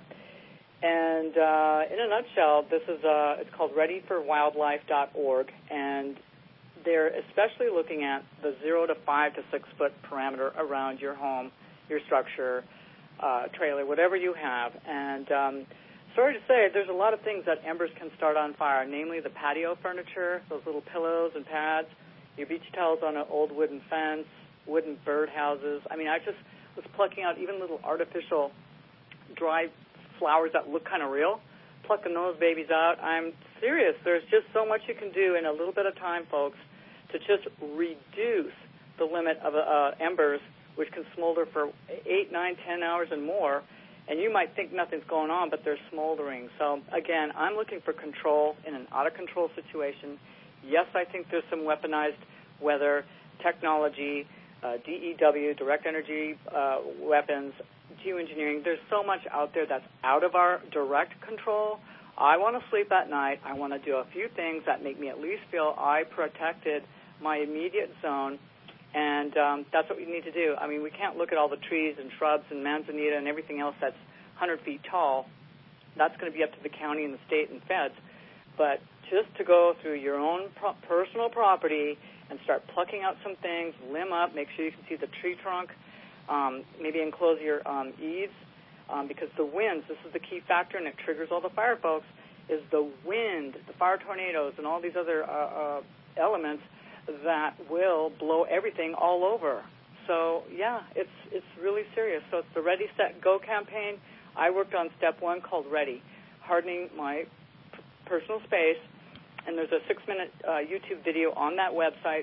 And in a nutshell, this is it's called readyforwildlife.org, and they're especially looking at the 0 to 5 to 6 foot parameter around your home, your structure, trailer, whatever you have. And sorry to say, there's a lot of things that embers can start on fire, namely the patio furniture, those little pillows and pads, your beach towels on an old wooden fence, wooden bird houses. I mean, I just was plucking out even little artificial dry flowers that look kind of real, plucking those babies out. I'm serious. There's just so much you can do in a little bit of time, folks, to just reduce the limit of embers, which can smolder for 8, 9, 10 hours and more. And you might think nothing's going on, but they're smoldering. So, again, I'm looking for control in an out-of-control situation. Yes, I think there's some weaponized weather, technology, DEW, direct energy weapons, geoengineering. There's so much out there that's out of our direct control. I want to sleep at night. I want to do a few things that make me at least feel I protected my immediate zone. And that's what we need to do. I mean, we can't look at all the trees and shrubs and manzanita and everything else that's 100 feet tall. That's going to be up to the county and the state and feds. But just to go through your own personal property and start plucking out some things, limb up, make sure you can see the tree trunk, maybe enclose your eaves, because the winds, this is the key factor, and it triggers all the fire, folks, is the wind, the fire tornadoes, and all these other elements that will blow everything all over. So, yeah, it's really serious. So it's the Ready, Set, Go campaign. I worked on step 1 called Ready, hardening my personal space, and there's a 6-minute YouTube video on that website,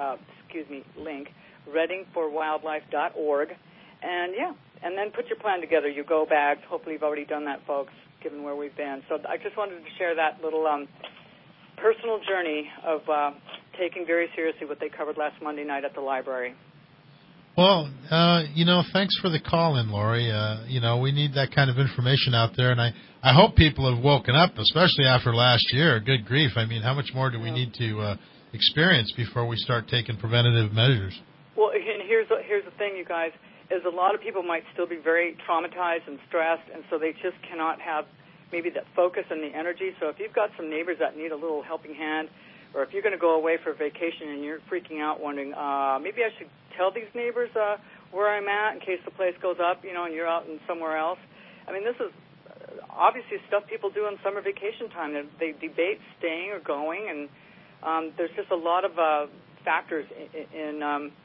link, readyforwildlife.org. And, yeah, and then put your plan together. You go back. Hopefully you've already done that, folks, given where we've been. So I just wanted to share that little personal journey of taking very seriously what they covered last Monday night at the library. Well, thanks for the call in, Lori. We need that kind of information out there, and I hope people have woken up, especially after last year. Good grief. I mean, how much more do we need to experience before we start taking preventative measures? Well, and here's the thing, you guys, is a lot of people might still be very traumatized and stressed, and so they just cannot have maybe that focus and the energy. So if you've got some neighbors that need a little helping hand, or if you're going to go away for vacation and you're freaking out wondering, maybe I should tell these neighbors where I'm at in case the place goes up, and you're out in somewhere else. I mean, this is obviously stuff people do on summer vacation time. They debate staying or going, and there's just a lot of factors in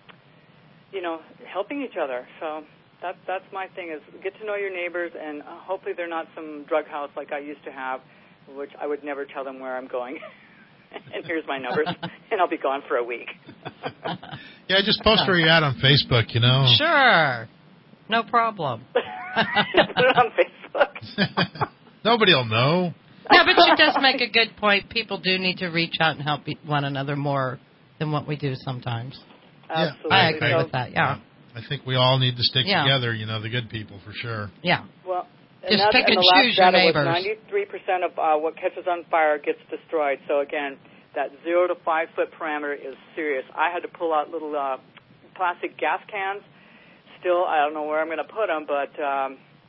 helping each other. So that's my thing, is get to know your neighbors, and hopefully they're not some drug house like I used to have, which I would never tell them where I'm going. And here's my numbers, and I'll be gone for a week. Yeah, just post where you're at on Facebook, Sure. No problem. Put it on Facebook. Nobody will know. Yeah, but she does make a good point. People do need to reach out and help one another more than what we do sometimes. Absolutely. I agree with that, yeah. I think we all need to stick together, the good people, for sure. Yeah. Well, just pick and choose your neighbors. 93% of what catches on fire gets destroyed. So, again, that 0 to 5 foot parameter is serious. I had to pull out little plastic gas cans. Still, I don't know where I'm going to put them, but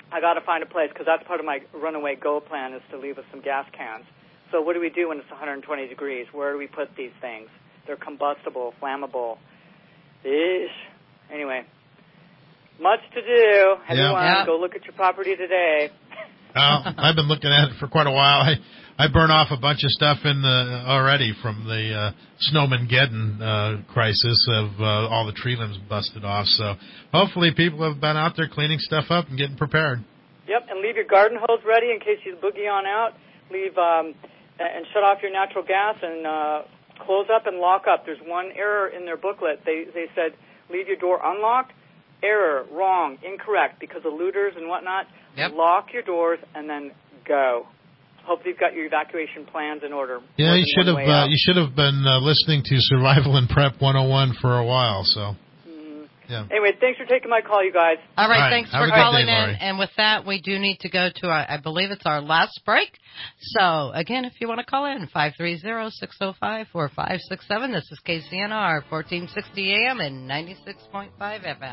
I got to find a place because that's part of my runaway goal plan is to leave with some gas cans. So what do we do when it's 120 degrees? Where do we put these things? They're combustible, flammable. Eesh. Anyway, much to do. Everyone, go look at your property today. I've been looking at it for quite a while. I burn off a bunch of stuff already from the Snowmageddon crisis of all the tree limbs busted off. So hopefully people have been out there cleaning stuff up and getting prepared. Yep, and leave your garden hose ready in case you boogie on out. Leave and shut off your natural gas and close up and lock up. There's one error in their booklet. They said leave your door unlocked. Error, wrong, incorrect, because of looters and whatnot. Yep. Lock your doors and then go. Hope you've got your evacuation plans in order. Yeah, you should have been listening to Survival and Prep 101 for a while. So. Yeah. Anyway, thanks for taking my call, you guys. All right, thanks for calling in. And with that, we do need to go to, I believe it's our last break. So, again, if you want to call in, 530-605-4567. This is KCNR, 1460 AM and 96.5 FM.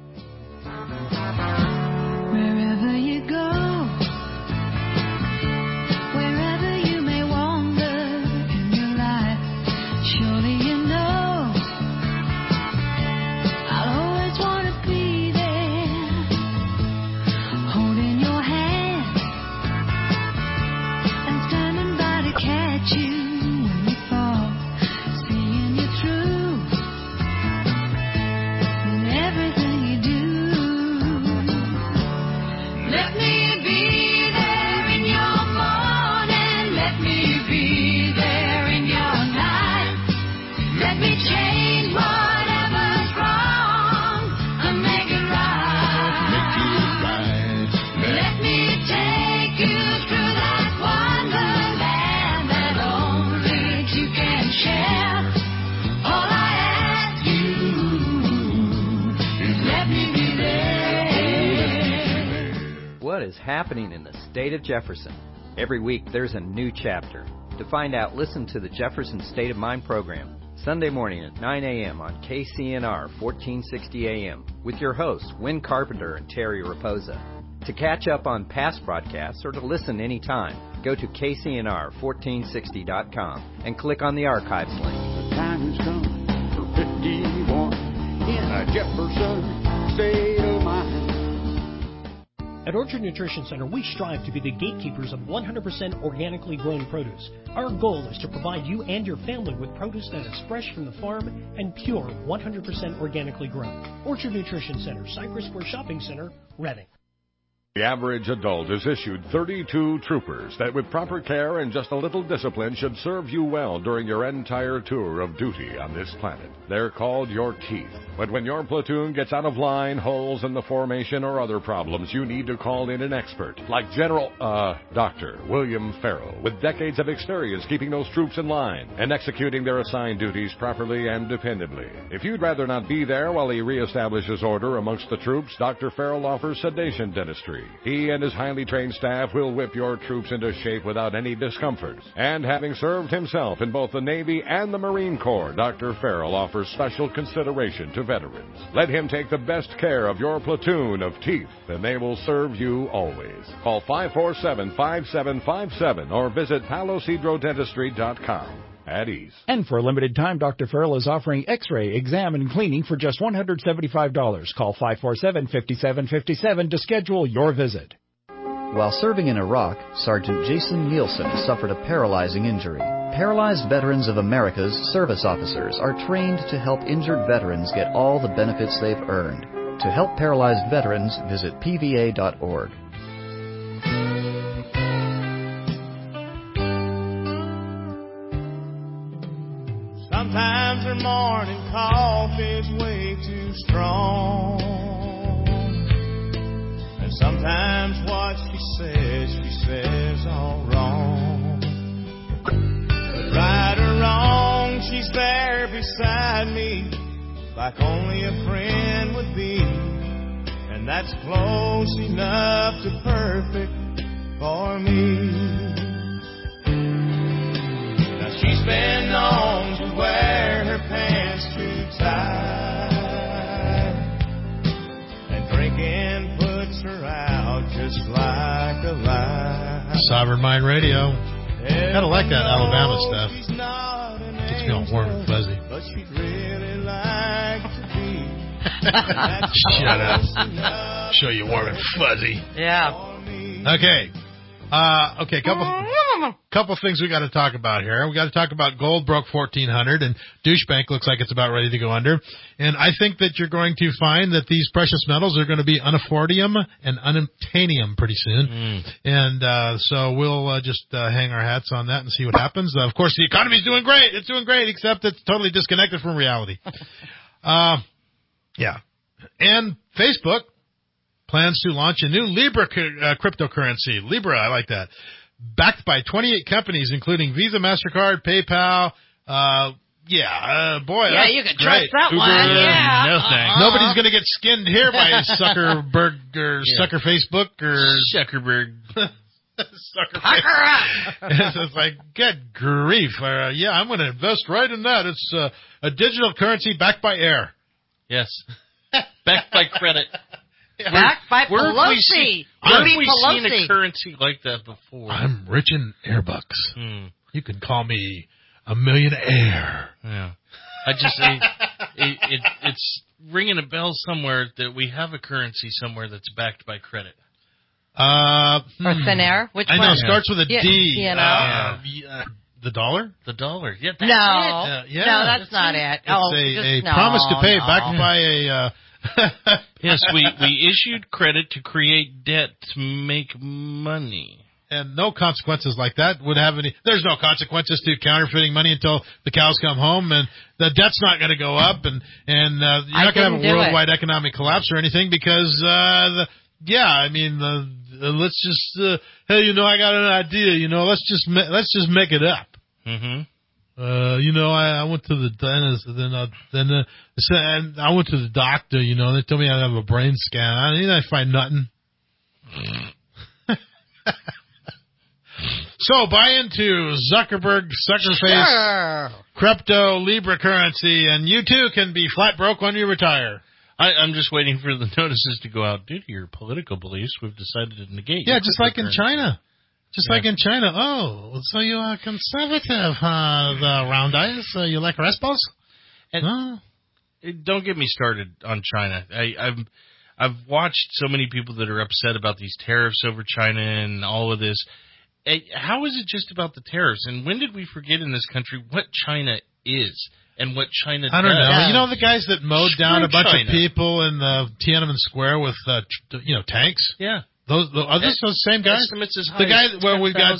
Wherever you go, wherever you may wander in your life, surely you know I'll always want to be there, holding your hand and standing by to catch you when you fall, seeing you through in everything you do. Let me be there in your morning, let me be there in your night, let me change whatever's wrong and make it right. Let me take you through that wonderland that only two can share. All I ask you is let me be there. What is happening in the state of Jefferson? Every week there's a new chapter. To find out, listen to the Jefferson State of Mind program, Sunday morning at 9 a.m. on KCNR 1460 AM with your hosts, Win Carpenter and Terry Raposa. To catch up on past broadcasts or to listen anytime, go to KCNR1460.com and click on the archives link. The time has come for 51 in a Jefferson State of Mind. At Orchard Nutrition Center, we strive to be the gatekeepers of 100% organically grown produce. Our goal is to provide you and your family with produce that is fresh from the farm and pure 100% organically grown. Orchard Nutrition Center, Cypress Square Shopping Center, Reading. The average adult is issued 32 troopers that with proper care and just a little discipline should serve you well during your entire tour of duty on this planet. They're called your teeth. But when your platoon gets out of line, holes in the formation, or other problems, you need to call in an expert like Dr. William Farrell, with decades of experience keeping those troops in line and executing their assigned duties properly and dependably. If you'd rather not be there while he reestablishes order amongst the troops, Dr. Farrell offers sedation dentistry. He and his highly trained staff will whip your troops into shape without any discomfort. And having served himself in both the Navy and the Marine Corps, Dr. Farrell offers special consideration to veterans. Let him take the best care of your platoon of teeth, and they will serve you always. Call 547-5757 or visit palosidrodentistry.com. At ease. And for a limited time, Dr. Farrell is offering x-ray, exam, and cleaning for just $175. Call 547-5757 to schedule your visit. While serving in Iraq, Sergeant Jason Nielsen suffered a paralyzing injury. Paralyzed Veterans of America's service officers are trained to help injured veterans get all the benefits they've earned. To help paralyzed veterans, visit pva.org. Sometimes her morning coffee's way too strong, and sometimes what she says all wrong. But right or wrong, she's there beside me, like only a friend would be, and that's close enough to perfect for me. She's been known to wear her pants too tight, and drinking puts her out just Sovereign Mind Radio. Kind of like that Alabama stuff. Gets me all warm and fuzzy. But she'd really like to be. Shut up. Show you warm and fuzzy. Yeah. Okay. Couple things we got to talk about here. We got to talk about gold broke 1,400, and Douchebank looks like it's about ready to go under. And I think that you're going to find that these precious metals are going to be unaffordium and unobtainium pretty soon. And so we'll just hang our hats on that and see what happens. Of course, the economy's doing great. It's doing great, except it's totally disconnected from reality. Yeah. And Facebook plans to launch a new Libra cryptocurrency. Libra, I like that. Backed by 28 companies, including Visa, MasterCard, PayPal. You can trust that Uber, one. Yeah. No thanks. Nobody's going to get skinned here by Zuckerberg or Sucker Facebook or Zuckerberg. It's like, good grief. I'm going to invest right in that. It's a digital currency backed by air. Yes. Backed by credit. Backed by Pelosi. Where have we seen a currency like that before? I'm rich in air bucks. You can call me a millionaire. Yeah. It's ringing a bell somewhere that we have a currency somewhere that's backed by credit. Or thin air? Which I one? know, it starts with a D. The dollar? The dollar. Yeah, that's no. it. No, that's not it. It's a promise to pay backed by a... Yes, we issued credit to create debt to make money. And no consequences like that would have any... There's no consequences to counterfeiting money until the cows come home, and the debt's not going to go up, and you're not going to have a worldwide economic collapse or anything because, let's just... hey, I got an idea, let's just make it up. Mm-hmm. I went to the dentist, and then I went to the doctor, they told me I have a brain scan. I find nothing. So buy into Zuckerberg, Suckerface, Crypto, Libra currency, and you too can be flat broke when you retire. I'm just waiting for the notices to go out. Due to your political beliefs, we've decided to negate. Yeah, just like in China. Like in China. Oh, so you are conservative, huh? The round eyes? You like Respos? Don't get me started on China. I've watched so many people that are upset about these tariffs over China and all of this. How is it just about the tariffs? And when did we forget in this country what China is and what China does? I don't know. The guys that mowed down a bunch China. of people in the Tiananmen Square with, tanks? Yeah. Are those those same guys? Estimates as high the guy as where we've got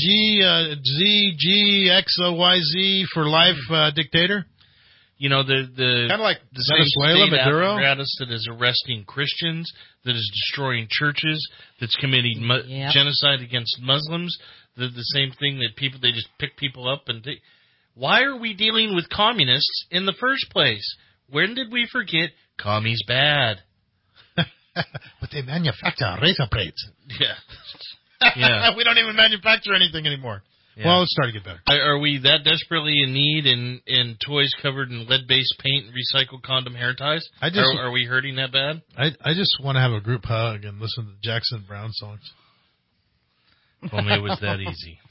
GXYZ for life dictator? The kind of like the Venezuela, same Maduro apparatus that is arresting Christians, that is destroying churches, that's committing genocide against Muslims. The same thing that they just pick people up and why are we dealing with communists in the first place? When did we forget commies bad? But they manufacture razor blades. Yeah. We don't even manufacture anything anymore. Yeah. Well, it's starting to get better. Are we that desperately in need in toys covered in lead-based paint and recycled condom hair ties? Are we hurting that bad? I just want to have a group hug and listen to Jackson Brown songs. If only it was that easy.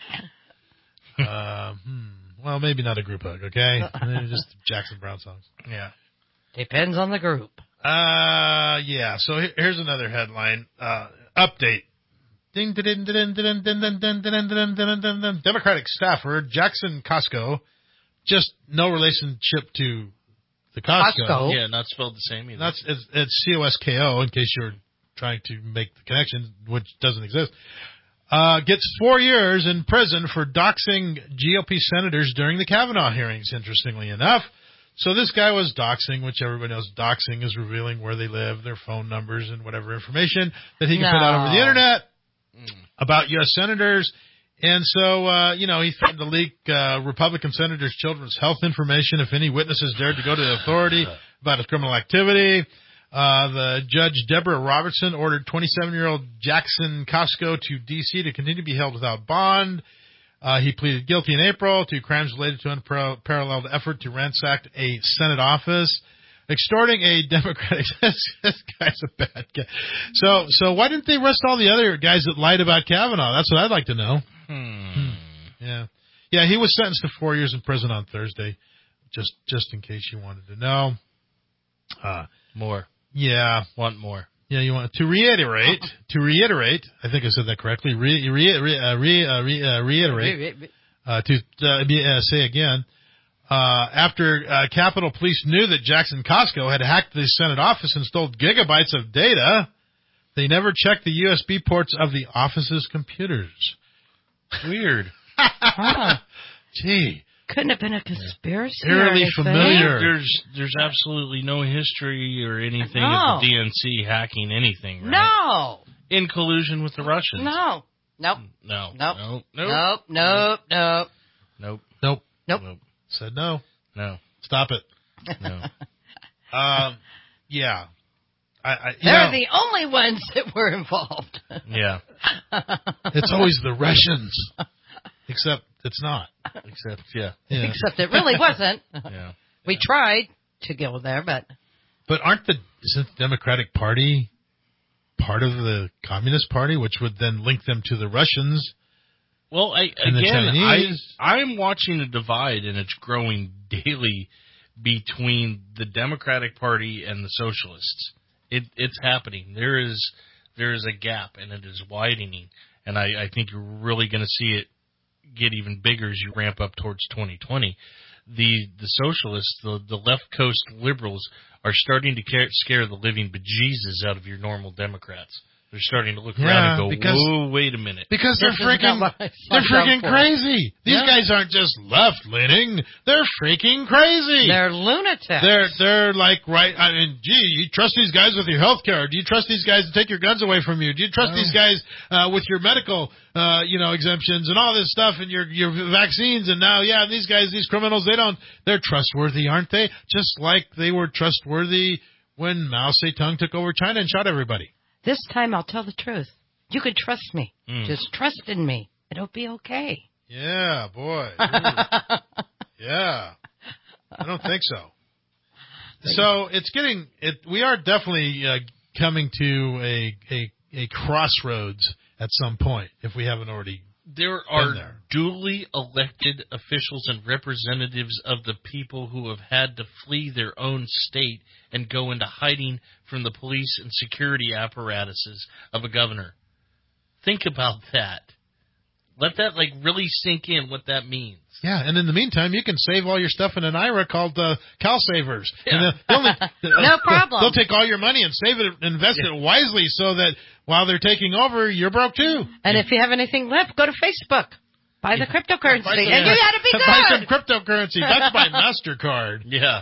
Well, maybe not a group hug, okay? Just Jackson Brown songs. Yeah. Depends on the group. Yeah. So here's another headline. Update. Democratic staffer Jackson Costco, just no relationship to the Costco. Yeah, not spelled the same either. It's Costco, in case you're trying to make the connection, which doesn't exist. Gets 4 years in prison for doxing GOP senators during the Kavanaugh hearings, interestingly enough. So this guy was doxing, which everybody knows doxing is revealing where they live, their phone numbers, and whatever information that he can put out over the Internet about U.S. senators. And so, he threatened to leak Republican senators' children's health information if any witnesses dared to go to the authority about his criminal activity. The judge, Deborah Robertson, ordered 27-year-old Jackson Costco to D.C. to continue to be held without bond. He pleaded guilty in April to crimes related to unparalleled effort to ransack a Senate office. extorting a Democratic. This guy's a bad guy. So why didn't they arrest all the other guys that lied about Kavanaugh? That's what I'd like to know. Yeah. He was sentenced to 4 years in prison on Thursday. Just in case you wanted to know. More. Yeah. Want more. Yeah, you want to reiterate. I think I said that correctly. Reiterate. Say again. After Capitol Police knew that Jackson Costco had hacked the Senate office and stole gigabytes of data, they never checked the USB ports of the office's computers. Weird. Gee. Couldn't have been a conspiracy. Eerily familiar. There's absolutely no history or anything of the DNC hacking anything, right? No. In collusion with the Russians. No. Nope. No. Nope. Nope. Nope. Nope. Nope. Nope. Nope. Nope. Nope. Said no. No. Stop it. No. Yeah. They're the only ones that were involved. Yeah. It's always the Russians. Except it's not. Except Except it really wasn't. Yeah. We tried to go there, but isn't the Democratic Party part of the Communist Party, which would then link them to the Russians? Well, I'm watching a divide, and it's growing daily between the Democratic Party and the Socialists. It's happening. There is a gap, and it is widening, and I think you're really going to see it get even bigger as you ramp up towards 2020. The socialists, the left coast liberals, are starting to scare the living bejesus out of your normal Democrats. They're starting to look around and go, whoa, wait a minute. Because they're freaking crazy. These guys aren't just left-leaning. They're freaking crazy. They're lunatics. They're like, you trust these guys with your health care? Do you trust these guys to take your guns away from you? Do you trust these guys with your medical, exemptions and all this stuff and your vaccines? And now, these guys, these criminals, they're trustworthy, aren't they? Just like they were trustworthy when Mao Zedong took over China and shot everybody. This time I'll tell the truth. You can trust me. Just trust in me. It'll be okay. Yeah, boy. Yeah. I don't think so. So we are definitely coming to a crossroads at some point, if we haven't already. There are duly elected officials and representatives of the people who have had to flee their own state and go into hiding from the police and security apparatuses of a governor. Think about that. Let that really sink in what that means. Yeah, and in the meantime, you can save all your stuff in an IRA called CalSavers. Yeah. No problem. They'll take all your money and save it and invest it wisely so that while they're taking over, you're broke too. And if you have anything left, go to Facebook. Buy the cryptocurrency. And you got to be good. Buy some cryptocurrency. That's my MasterCard. Yeah.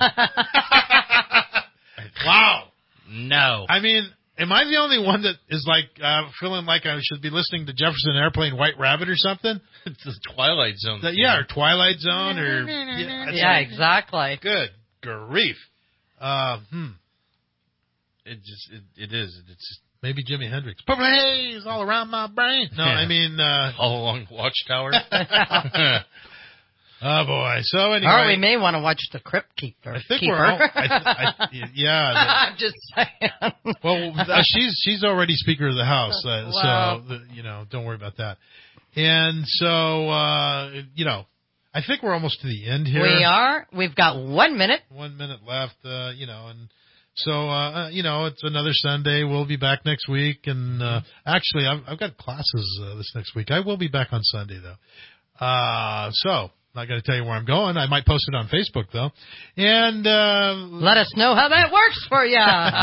Wow. No. I mean, am I the only one that is feeling like I should be listening to Jefferson Airplane White Rabbit or something? It's the Twilight Zone. Or Twilight Zone. Exactly. Good grief. It is. It's maybe Jimi Hendrix. Purple haze all around my brain. No, I mean all along the Watchtower. Oh boy. So anyway, or we may want to watch the Crypt Keeper. I think I'm just saying. Well, she's already Speaker of the House, so don't worry about that. And so I think we're almost to the end here. We are. We've got 1 minute. 1 minute left. And so it's another Sunday. We'll be back next week. And actually, I've got classes this next week. I will be back on Sunday though. So. Not going to tell you where I'm going. I might post it on Facebook, though. And let us know how that works for you.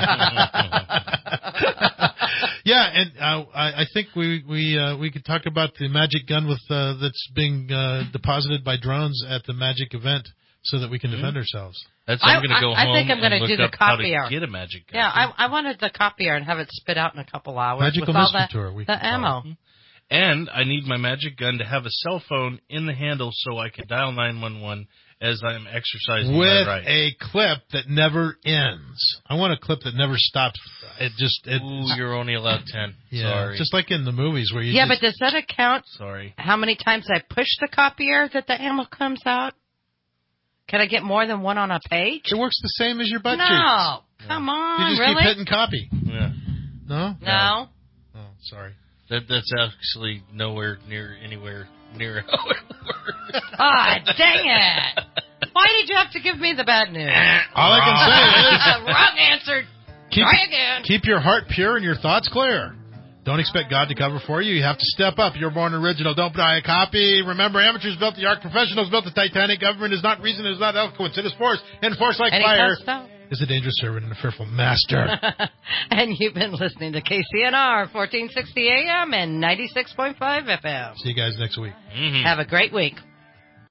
Yeah, and I think we could talk about the magic gun that's being deposited by drones at the magic event, so that we can defend ourselves. I'm going to go home. I think I'm going to do the copier. How to get a magic gun. Yeah, I wanted the copier and have it spit out in a couple hours. Magical with all Mystery the ammo. And I need my magic gun to have a cell phone in the handle so I can dial 911 as I'm exercising with my right. a clip that never ends. I want a clip that never stops. You're only allowed 10. Yeah, Sorry. just like in the movies where you. Yeah, but does that account? Sorry. How many times I push the copier that the ammo comes out? Can I get more than one on a page? It works the same as your butt cheeks. No. Come on, You just really? keep hitting copy. Yeah. No? No. Oh, sorry. That's actually nowhere near how it works. Ah, dang it. Why did you have to give me the bad news? All I can say is... Wrong answer. Try again. Keep your heart pure and your thoughts clear. Don't expect God to cover for you. You have to step up. You're born original. Don't buy a copy. Remember, amateurs built the Ark, professionals built the Titanic. Government is not reason, it is not eloquence. It is force, and force like fire is a dangerous servant and a fearful master. And you've been listening to KCNR 1460 AM and 96.5 FM. See you guys next week. Have a great week.